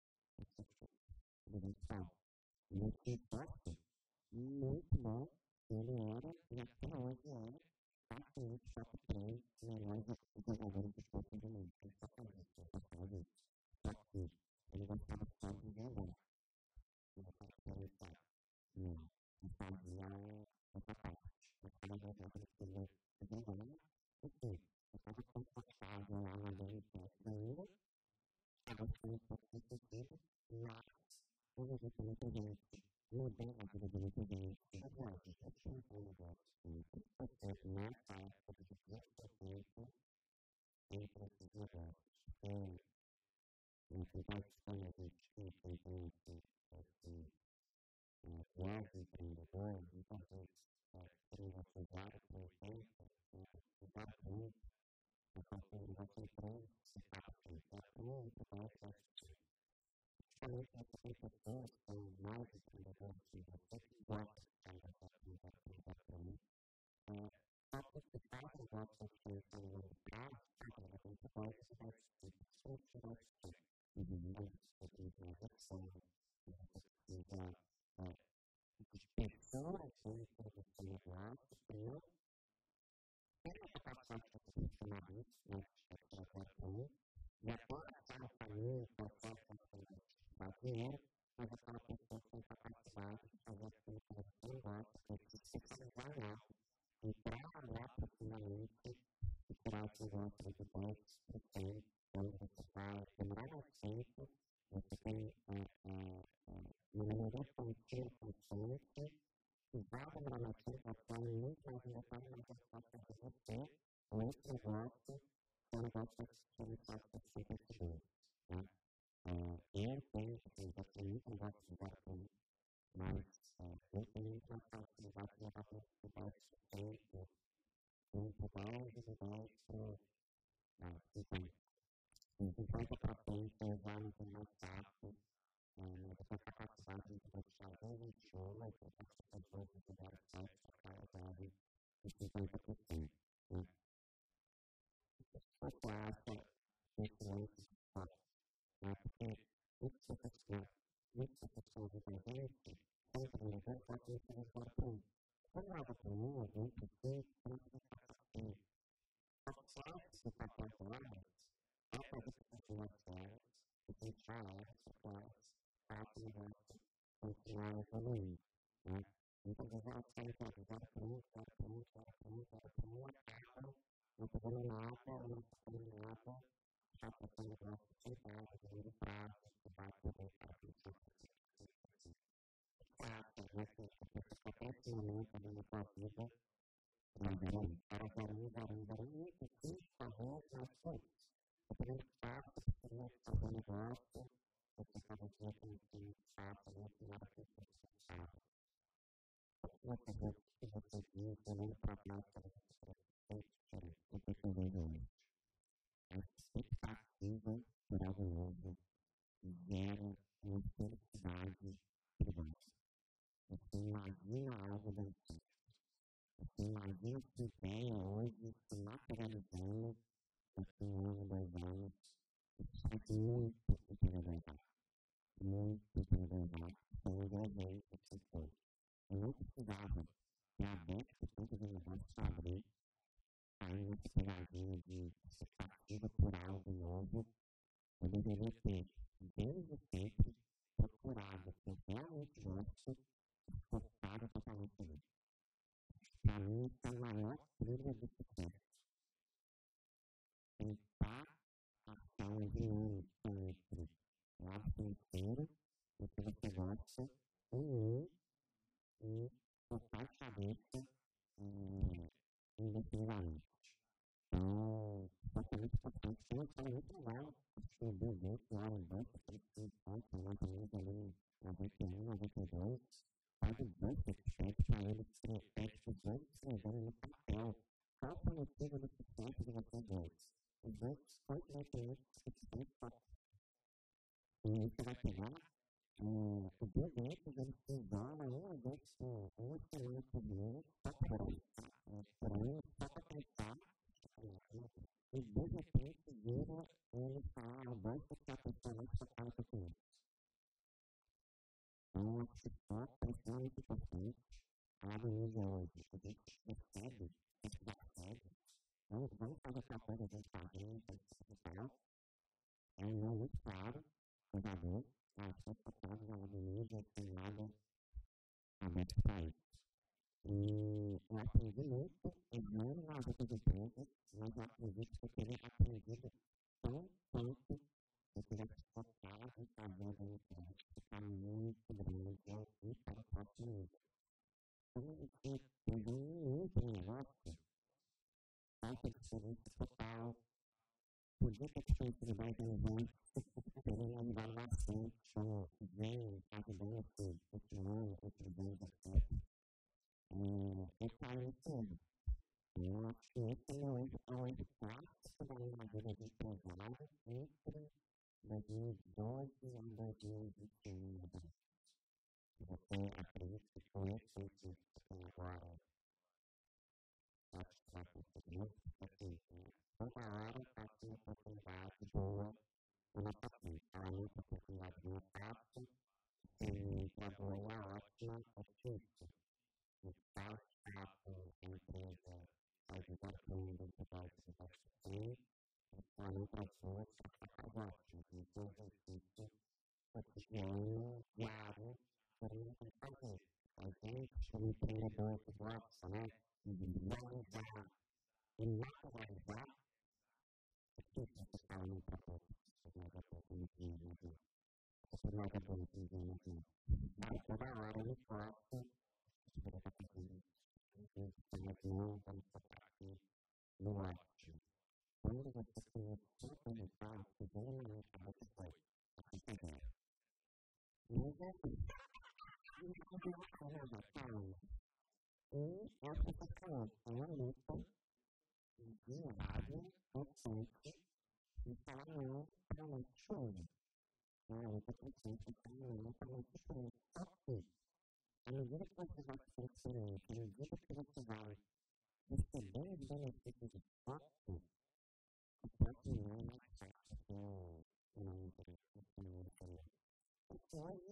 E esse posto, muito bom, ele era, e até hoje é, facilmente top três melhores jogadores de posto do mundo. Ele só faz isso, ele só faz isso. Só que ele gostava só de jogar. Ele gostava de jogar. Não, ele fazia essa parte. Mas cada vez mais ele queria jogando. Enfim, eu estava confortável lá na dele perto ainda. Estava sendo um pouco difícil, mas eu vejo que muita gente mudou a vida de muita gente. Eu gosto, eu tinha um negócio. Portanto, nessa época de dezesseis por cento entre esses negócios. Então, nesse bastante a gente tem presente esse viagem empreendedor, muita gente tem necessidade, por exemplo, estudar muito, então quando você empreende, você fala assim, é muito bom, principalmente essas pessoas que são mais empreendedores que você, que gostam de sair dessa empresa, só que se faz negócio que está no longo prazo, sabe, a gente pode se dar esse tipo de negócio. Uhum. Você precisa de uma versão, você precisa de pessoas dentro do seu negócio, primeiro, ter a capacidade de funcionar isso, né, de projeto, e até achar o caminho, o processo de dar dinheiro, mas aquela pessoa que tem capacidade de fazer aquilo que você gosta, de se especializar em algo. outros outros de dois por cento, então você vai demorar mais tempo, você tem uma melhoria contínua constante, e vai demorar mais tempo até muito mais resultado na resposta de você, ou esse negócio, que é um negócio que ele faz sem perceber, né? Eu entendo que já tem muito negócio de zero, mas eu tenho muito mais facilidade de levar para o dez por cento, entre dez e dez para cinquenta. cinquenta por cento já não tem mais fácil, mas essa capacidade de deixar um vinte e um, essa capacidade de zero sete para cada de cinquenta por cento. Você acha esse lance de foco? Porque muitas pessoas, muitas pessoas da gente, sempre me dão foco de zero para um. Quando nada para um, a gente tem que estar assim. Passar esse papel agora é fazer com que as pessoas e deixar elas para fazer o negócio continuar evoluindo. Muitas vezes elas querem fazer zero para um, zero para um, zero para um, zero para um, acabam não fazendo nada, não fazendo nada, já passando o negócio sentado, de longo prazo, que vai poder fazer isso. Exato, nesse até esse momento ali na sua vida, era zero um, zero um, zero um, muito difícil, talvez, mas foi. Dependendo do fato, você queria fazer negócio, você cada dia tem que fato, né, que nada que você sabe. Você vê que você viu, olhando para a prática, você tem diferente do que eu vejo hoje. A expectativa por algo novo gera uma felicidade privada. Você imagina algo dando certo. Você imagina essa ideia hoje se materializando daqui um ano, dois anos. Isso faz muito interessante. Muito interessante. Foi um desenho que você fez. Eu não precisava ter aberto tantos negócios para abrir, sair nessa pegadinha de expectativa por algo novo. Eu deveria ter, desde sempre, procurado o que eu realmente gosto e focado totalmente nisso. Para mim, essa é a maior trilha do sucesso. Tentar achar uma dinâmica entre o lado financeiro, o que você gosta, em mim, e botar a cabeça indefinidamente. Então, isso é muito importante. Tem uma história muito legal. Acho que o Bill Gates, lá no banco, que ele se encontra mais ou menos ali em noventa e um, noventa e dois, faz o Buffett pede para ele pede para os dois escreverem no papel qual foi o motivo do sucesso de vocês dois. Os dois constantemente se esforçam. E aí você vai pegar o Bill Gates, ele se isola uma vez por uma semana por mês, só por ano, por ano, só para pensar. E de repente vira ele falar ao banco que a pessoa não se fala com ele. Então, acho que foco é extremamente importante. Lá no nível hoje, a gente percebe, a gente percebe, vamos, vamos fazer essa coisa de Instagram, e tal. É um não muito claro, eu já vejo, as pessoas fazem lá no nível, sem nada aberto para isso. E eu aprendi muito, errando nas outras empresas, mas eu acredito que eu teria aprendido tão tanto se eu tivesse focado em fazer a minha empresa ficar muito grande e para o próximo nível. Como você pegou um outro negócio, faz a diferença total. Podia ter feito mais relevante, teria me ajudado bastante, como vem ajudando esse ano, outros anos, etcétera. Eu caí nesse erro. Eu acho que esse é o erro, é o erro clássico da minha vida de empresário entre dois mil e doze a dois mil e vinte e um. Você acredita que foi esse que tem agora? Acho que vai conseguir, porque toda hora está com uma oportunidade boa na nossa frente. Ela é uma oportunidade de uma parte, e para boa e a ótima é difícil. Então, a empresa faz desafios do trabalho de investigação, ela não precisa ficar ótima. Então, o exercício cotidiano, diário, por isso tem que fazer. A gente, como empreendedor que gosta, né, de valorizar e naturalizar Essa mega bonitinha aqui. Aí toda hora ele corta, tipo, ele tá fazendo uma avião, vamos focar aqui no ótimo. Quando você começou a perguntar, o primeiro momento para você foi, aqui tá zero. Mas é assim, calma, calma. E é o que você falou, é uma luta diária, constante, e falar não para muito choro. É uma luta constante, e falar não para muito choro. Só que, à medida que você vai crescendo, à medida que você vai recebendo os benefícios de foco, o próprio não é mais fácil que uma luta constante. Porque hoje,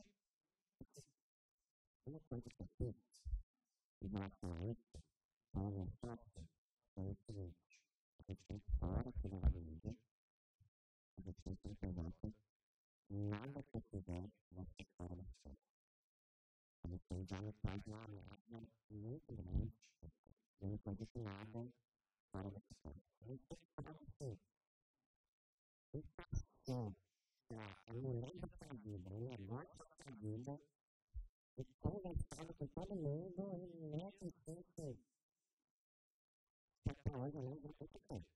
uma coisa que eu fiz em relação a isso, é uma foto, é o seguinte: a gente tem fora que não vai mídia, a gente tem que entender que nada que eu fizer vai ser fora da foto. A gente já nos faz uma alerta muito grande, eu não produzo nada fora da foto. A gente tem que falar assim, impacção para a mulher da sua vida, o negócio da sua vida, e conversado com todo mundo, e mesmo assim que até hoje eu não vou acontecer.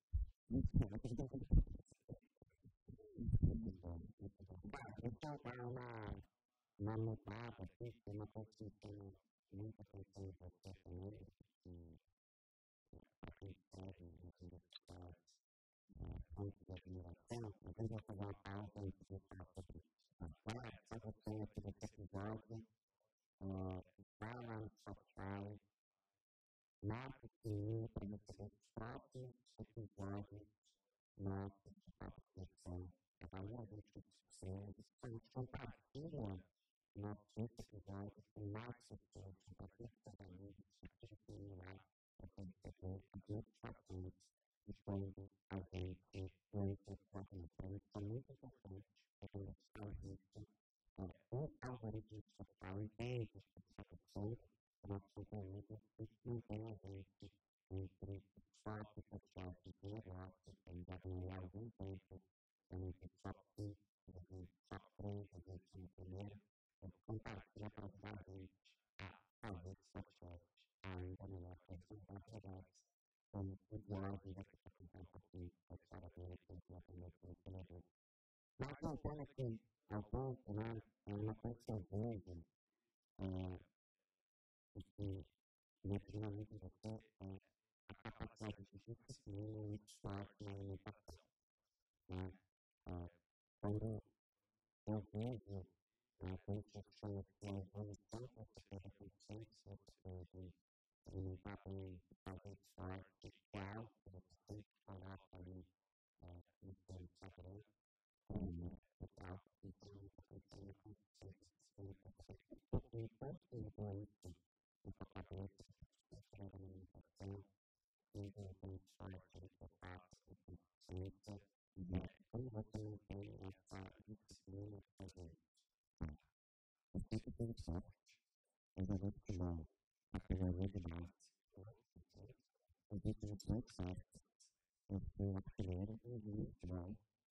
Deixa eu dar uma, uma mudada aqui, que é uma coisa que tem muita atenção em você também, que para quem escreve nos universitários, pontos de admiração, mas eu vou fazer uma pausa antes de falar sobre isso. Agora, só você aqui nesse episódio, vai lá no Spotify, marca o sininho para receber os próximos episódios nossos de papo de reflexão. Avalia a gente com cinco estrelas, a gente compartilha nossos episódios com mais pessoas, compartilha com seus amigos, compartilha com o sininho lá para você receber as notificações de quando a gente lança esse conteúdo. Para isso é muito importante, é quando você faz isso, o algoritmo do Spotify entende as notificações do nosso conteúdo e mantém a gente entre os quatro podcasts de negócio, que a gente já tem há algum tempo, estamos no top cinco, no top três, a gente está no primeiro, compartilha para ajudar a gente a fazer esse podcast ainda melhor, porque são tão legais, como o Jorge já está contando um pouquinho a história dele, que ele falou também com o empreendedor. Mas voltando aqui ao ponto, né, é uma coisa que eu vejo, é, e que me ajuda muito em você, é a capacidade de disciplina e esforço na alimentação, né? É, quando eu vejo, né, quando você chama de a evolução que você teve acontecendo, se você pode alimentar bem, fazer esforço, que é algo que você tem que colocar ali no seu Instagram, é algo que tem que acontecer na consciência, porque enquanto eu vou isso na sua cabeça, você está alimentação, seja com esforço que eu faço, com consciência, como você não tem essa disciplina de fazer isso? Eu sempre tive sorte, eu joguei futebol, categoria de base, eu tive muito sorte, eu fui artilheiro e joguei futebol,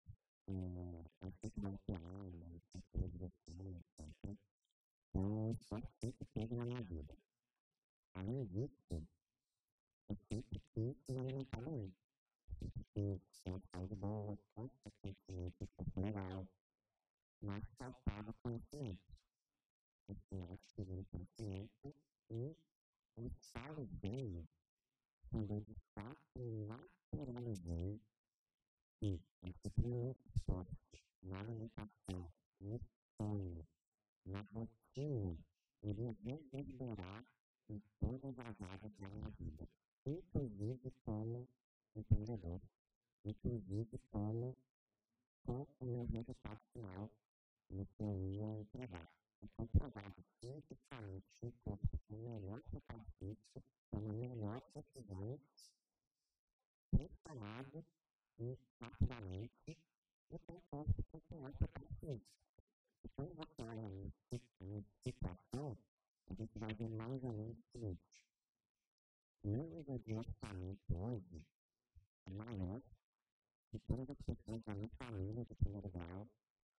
eu sempre dava piada, eu sempre tive diversão, etcétera. Então, o esporte sempre teve na minha vida. Além disso, eu sempre quis me alimentar bem. Sempre quis ter uma saúde boa, consequentemente, um corpo legal. Mas faltava conhecimento. Eu tinha adquirido conhecimento e o salo veio quando eu de fato naturalizei que eu sempre muito forte na alimentação, no sonho, na rotina, iria reverberar em todas as áreas da minha vida, inclusive como empreendedor, inclusive como com o meu resultado final no que eu ia entregar. É comprovado cientificamente que o corpo com melhor preparo físico toma melhores decisões, pressionados e rapidamente, do que o corpo com pior preparo físico. E quando você olha numa situação, a gente vai ver mais ou menos o seguinte: o meu nível de orçamento hoje é maior que todas as pessoas da minha família de primeiro grau,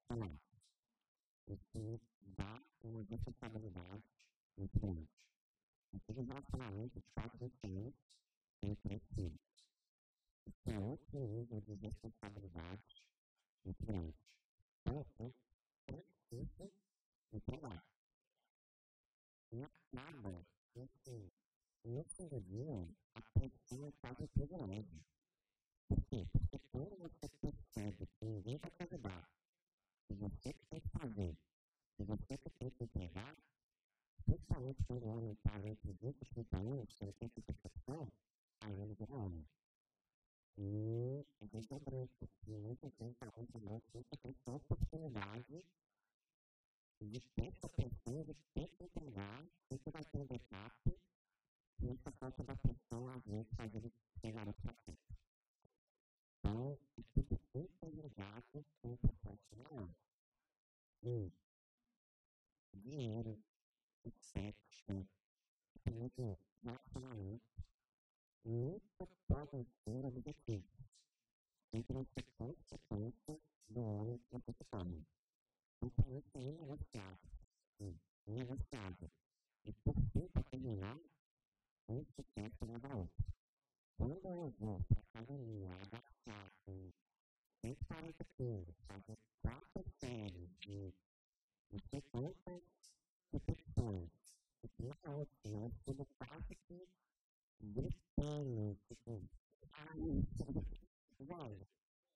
relacionados, o que dá uma responsabilidade muito grande. Aquele relacionamento de fato intenso entre os filhos. Isso é outro nível de responsabilidade muito grande. Então, eu preciso entregar. E acaba que, no fim do dia, a pressão é quase um privilégio. Por quê? Porque quando você percebe que ninguém vai te ajudar, que você que tem que fazer, que você que tem que entregar, principalmente quando o homem está entre vinte e trinta anos, que ele tem essa percepção, aí ele vira homem. E a gente é branco, e muita gente talvez também fica com essa oportunidade de ter essa pressão, de ter que entregar, e que vai ter um backup, e essa falta da pressão às vezes faz ele chegar para frente. Então, é tudo interligado com o processo maior. E dinheiro, o sexo, tudo, relacionamento, nunca podem ser objetivos. Sempre vão ser consequências do homem que você toma. Então, isso é inegociável. Inegociável. E por fim, para terminar, um sucesso leva a outro. Quando eu vou para a academia agachar com cento e quarenta quilos, fazer quatro séries de não sei quantas repetições, e na última eu fico quase que gritando, tipo, ai, velho,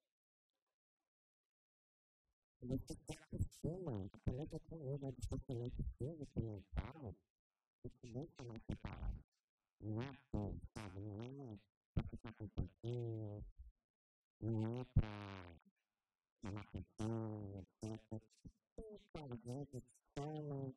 você se acostuma, também que com o nível de sofrimento físico e mental, isso deixa mais separado. Não é à toa, sabe? Não é pra ficar com tanquinho, não é pra chamar atenção, etcétera. Isso às vezes soma,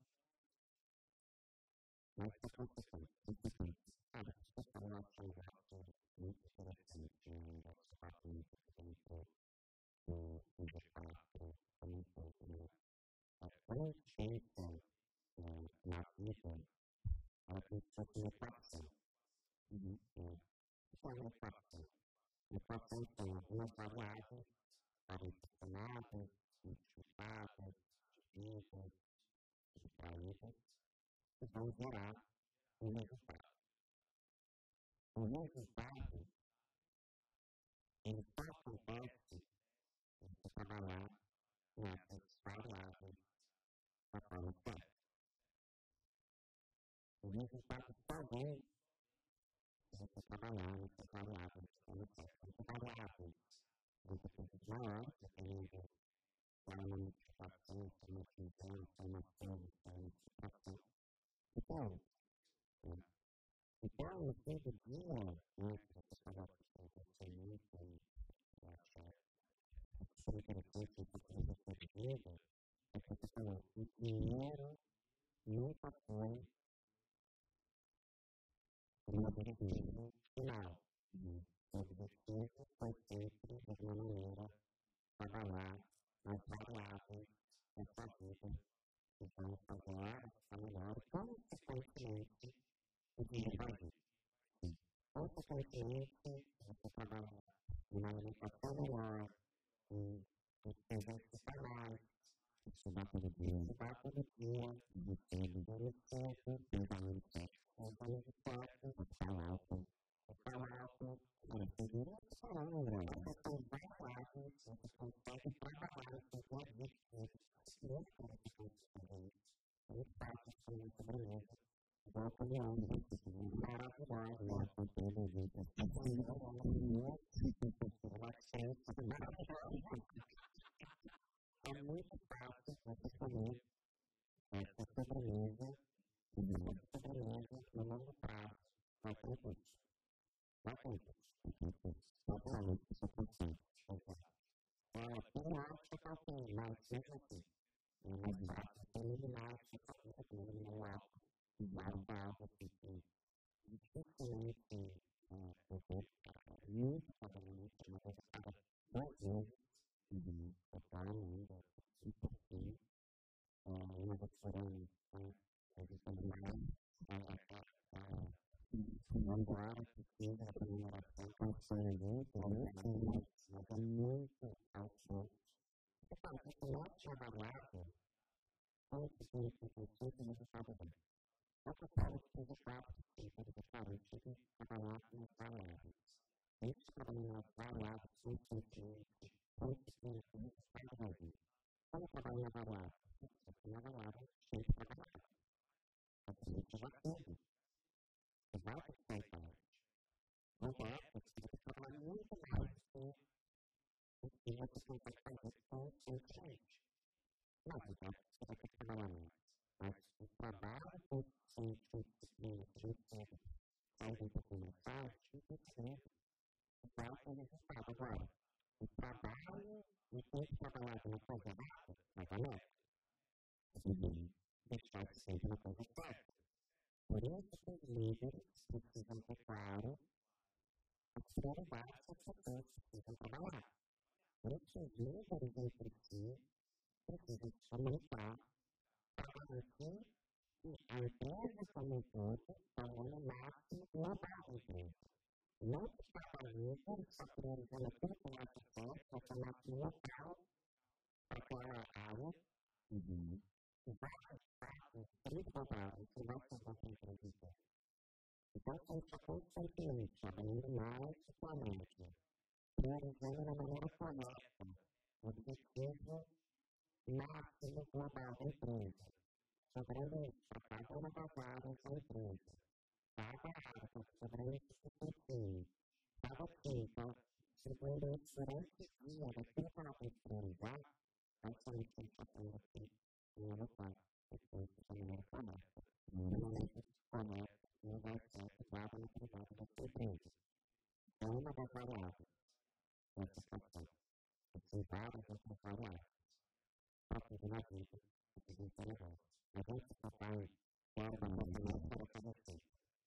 mas isso é consequência, consequência. Sabe, você falou essa conversa muito interessante, né? Esse papo muito interessante do espaço, como um todo, né? Quando a gente pensa na vida, ela tem que ser uma equação. O que é uma equação? Uma equação tem algumas variáveis, parentes somadas, multiplicadas, divididas, subtraídas, que vão gerar um resultado. O resultado, ele só acontece se você trabalhar nessas variáveis da forma certa. O resultado só vem se você trabalhar nessas variáveis da forma certa. Essas variáveis vão ter coisas maiores, dependendo se é uma multiplicação, se é uma divisão, se é uma soma, se é uma multiplicação. Então, né? Então, no fim do dia, né, que você falou que eu gostei muito, eu acho super interessante esse tipo de vida, é que você falou, o dinheiro nunca foi o meu objetivo final. O objetivo foi sempre, de alguma maneira, trabalhar nas variáveis dessa vida que vão fazer ela ficar melhor, consequentemente, o dinheiro vai vir. Consequentemente, você trabalha numa alimentação melhor, em se exercitar mais, estudar todo dia, estudar todo dia, você dormir cedo, pensar no sexo, pensar no sexo, ficar alto, ficar alto, você vira essa palavra, você tem vários lados, você consegue trabalhar os seus objetivos, e esse que você consegue fazer, ele passa por uma sobremesa. Gosto de onde você maravilhosa, né? Com todas as outras é muito fácil você comer essa sobremesa, essa sobremesa no longo prazo, vai ter tudo. Vai ter tudo. Naturalmente, isso acontece. É, tudo acho que está ok, mas mesmo assim, é mais fácil você eliminar essa sobremesa no ato. Guardava, tipo, dificilmente poder muito provavelmente uma coisa cada duas vezes eu estava ainda e por fim uma vez por ano a gente tem mais agora que fiz a comemoração com a sonho muito mas é muito ao som. Você fala que esse lote determinadas variáveis substantivas, constituintes para resolver. Como trabalho na variável? Na variável, sempre trabalhar. Assim, que já tudo. Você vai ter que sair. Não é, você tem que trabalhar muito mais do que você consegue fazer conscientemente. Não, então, você vai ter que trabalhar mais. Mas o trabalho conscientemente faz um pouquinho mais tarde, e você vai ter resultado. Agora, o trabalho, não tem que trabalhar de uma coisa errada, mas é não. E deixar de ser uma coisa certa. Por isso que os líderes precisam ter claro as prioridades que as pessoas precisam trabalhar. Por isso que os líderes entre si precisam se comunicar para garantir que a empresa como um todo tenha no máximo uma base empresa. Não que cada líder está priorizando tudo que vai ser certo, vai ser máximo local para aquela área. Uhum. E vários passos principais que vai ser essa empresa. Então, tem que estar constantemente abrindo mais somente, priorizando da maneira correta o objetivo máximo global da empresa, sobrando isso para cada uma das áreas da empresa, cada área, sobrando isso para o time, cada time, então, distribuindo isso durante o dia, daquilo que ela tem que priorizar, vai ser muito importante assim, em adotar depois da maneira correta, de maneira correta, não vai ser aplicada na privada da sua empresa. Então, uma das variáveis dessa questão, tem várias outras variáveis, para tudo na vida, para tudo no negócio. Mas antes de papai, quero dar uma mensagem para você.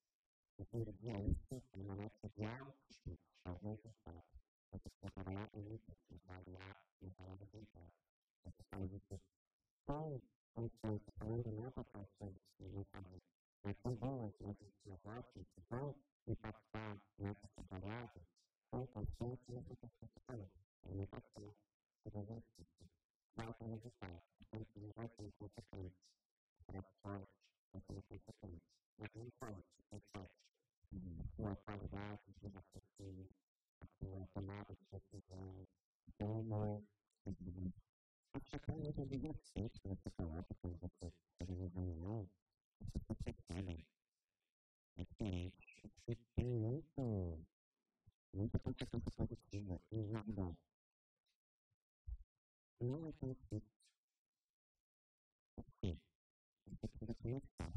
O dia dia isso é uma meta de alto aos resultados. Você precisa trabalhar muito, avaliar e falar dos resultados. Você faz isso com confiança, falando não para pessoas que não sabem, mas são boas, mas são ótimas, que vão impactar nessas variáveis, com confiança e nessa pessoa que falou. É uma empatia, que vai exercício. Vai ter resultado. Então, não vai ter consequências. Para a sorte, vai ter consequências. Mas não pode, é sorte. Sua qualidade de raciocínio, a sua tomada de decisão, bom humor. Acho que até mesmo de você, que você coloca quando você faz uma reunião, você percebe. É diferente. Você tem muito, muita consequência positiva e nada. Não é tão simples. Por quê? Você precisa começar.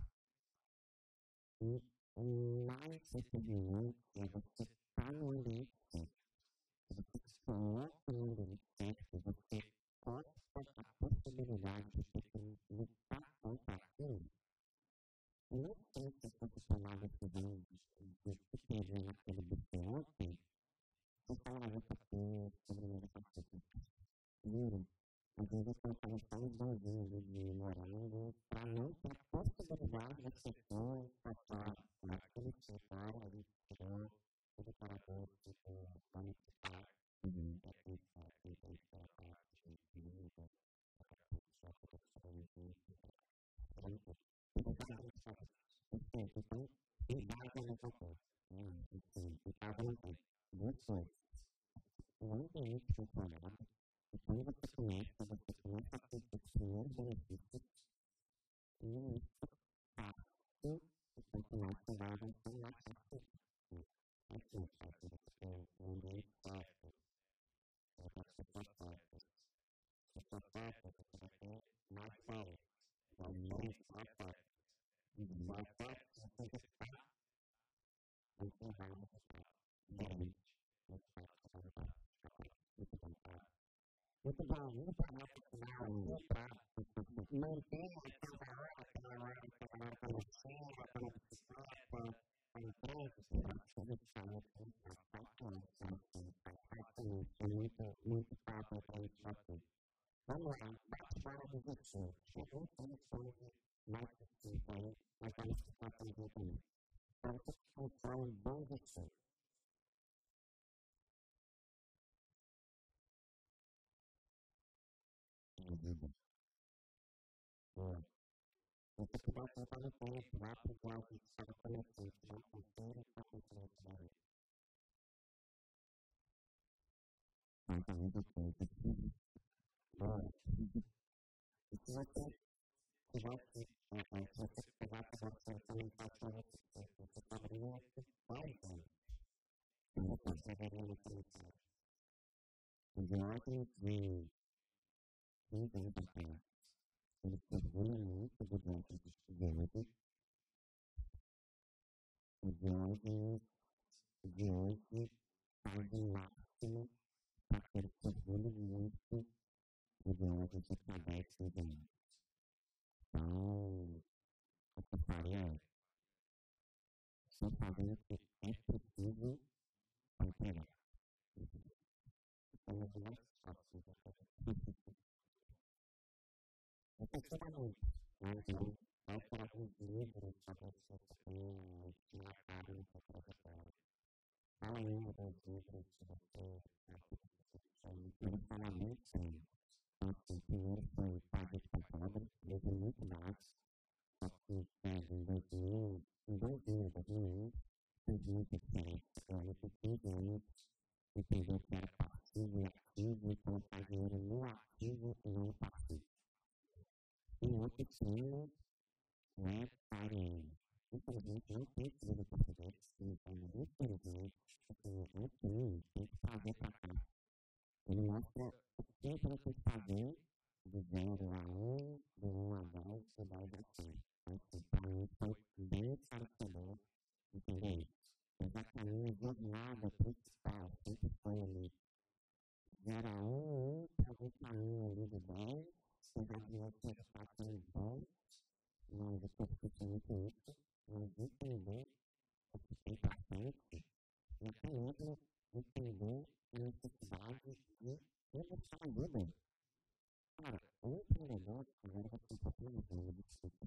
E o mais surpreendente é você estar no ambiente certo. Você se coloca no ambiente certo, você corta a possibilidade de ter que lutar contra aquilo. Não tem que você tomar a decisão de se perder naquele buffet ontem, você fala, eu tô aqui, sobremesa partida. Juro, às vezes eu colocava só um pãozinho de morango para não ter a possibilidade das pessoas passar naquele escritório ali, tirou tudo para dentro, tipo, vamos ficar, para pensar, tem que pensar a parte de vida, a parte de sua proteção, pronto. Então, cada um sabe. Então, em casa é a mesma coisa. Enfim, em casa não tem. Duas coisas. O ambiente funcionado, e quando você começa, você começa a ter os primeiros benefícios, e isso fácil, e quanto mais você vai avançando, mais fácil. É assim, fácil, você tem um ambiente certo, você tem as pessoas certas. Se for certo, você vai ter mais sério, vai menos mais certo. E mais certo, você já está encerrado no resultado. Realmente, muito fácil de fazer. Muito bom, tá? Muito bom, muito bom essa final aqui, tá? Mantenha aquela hora, aquela hora, aquela hora com você, com a bicicleta, com a empresa, que vai ser muito falado, tá? Quatro horas, tá? Quatro minutos, é muito, muito papo pra gente bater. Vamos lá, bate bola do você. Chegou soluções mais possíveis aí, mas vamos ficar também também. Para você que constrói um bom você. Boa. Você que vai tentar no tempo, lá pro grau que estava começando, já com toda essa consciência da vida. talvez eu tenha percebido. Bom, e se você tivesse, se você pegasse a solução mental para você, você poderia se pode, e você escreveria na solução. Os jovens de quinze anos atrás, eles perguntam muito dos outros estudantes. Os jovens de hoje fazem o máximo para ter seguro muito dos jovens de cadete deles. Então, o que eu faria é só fazer o que é possível para entregar. Então, os mais fáceis de fazer. Eu pensei muito, mas eu eu trago os livros para você poder marcar no seu trajetória. Fala aí um dos livros que você acha que eu vou falar muito sério. Assim, primeiro foi Padre para Pobre, livro muito baixo, só que teve em dois mil, em dois mil, dois mil e um, fez muita diferença. Eu com quinze anos, entendeu que era passivo e ativo, e colocar dinheiro no ativo e não no passivo. E outro filme é para, infelizmente, não tem filme português, então, infelizmente, um filme tem que fazer para cá. Ele mostra o que a gente tem que fazer do zero a um, do um a dez, do dez a cem. Então, para mim, foi bem esclarecedor entender isso. Já para mim, a jornada principal sempre foi ali. zero a um, um, fazer caminho ali do dez, chegar de outro resultado no dez, mas eu percebi muito isso, mas entender o que tem para frente, e até mesmo entender a necessidade de eu buscar ajuda. Cara, o empreendedor, agora vai ser um pouquinho mais longo, desculpa,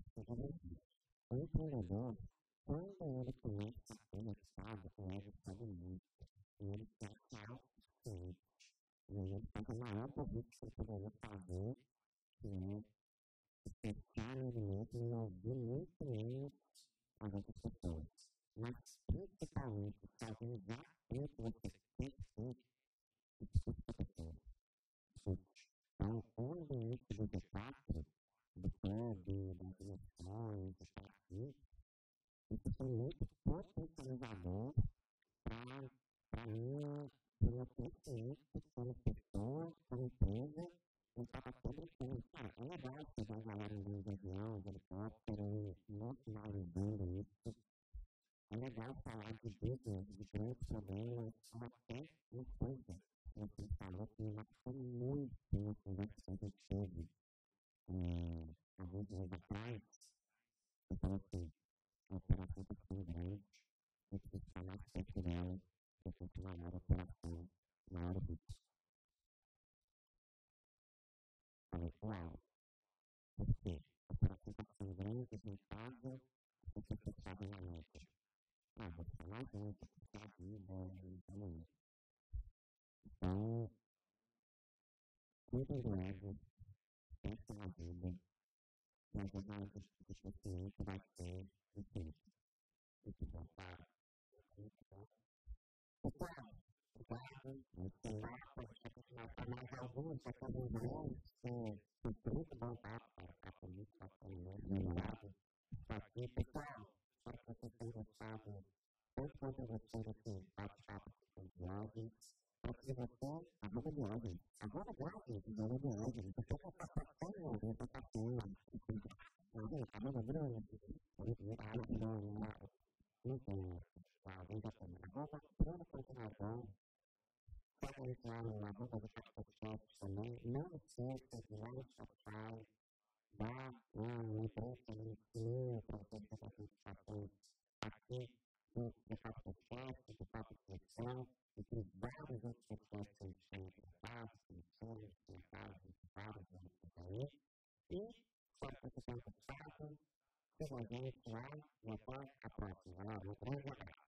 o empreendedor, quando ele começa a ser mercado, o ego sobe muito, e ele quer se autossuficiente. E aí ele faz a maior burrice que ele poderia fazer, que é se fechar nele mesmo e ouvir muito menos as outras pessoas. Mas, principalmente, fazer já aquilo que você quer ser, escute a pessoa. Escute. Então, o ambiente do G quatro, do clube, das emoções, do partido, isso foi muito potencializador para mim, para o meu crescimento como pessoa, como empresa. Eu estava sempre pensando, cara, é legal que a galera andando de avião, de helicóptero, e não finalizando isso. É legal falar de business, de grandes problemas, ou até uma coisa que você falou que me marcou muito na conversa que a gente teve é, alguns dias atrás. Eu falei assim, a operação está ficando grande, eu preciso ficar mais perto dela, eu sinto maior operação, maior risco. Falei, uau, por quê? A operação está ficando grande, rentável, eu estou fechado na meta. Ah, vou ficar mais longe, vou ficar a vida, então é isso. Então, cuidem do ego, pensem na vida, e a jornada de crescimento vai ser incrível. Muito bom, tá? Muito bom. Pessoal, obrigado. Sei lá, pode continuar para mais alguns, para todos nós. Foi muito bom, tá? Para a polícia, para o obrigado. Só que, pessoal, espero que vocês tenham gostado tanto quanto você desse bate-papo com viagens. Para que você, arroba viagens, arroba viagens, arroba viagens, porque eu estou passando, eu estou passando. Arroba Bruno, arroba Bruno, não tem, alguém já tem, arroba Bruno Continuador. Segue a gente lá no arroba do podcast também. Não esqueça de ir lá no Spotify, dá uma imprensa ali no sininho para você ter as notificações aqui do Papo Podcast, do Papo Expressão, e tem vários outros podcasts que a gente tem apresentados, comissões, comentários, vários outros aí. E, espero que vocês tenham gostado, siga a gente lá e até a próxima. Galera, um grande abraço.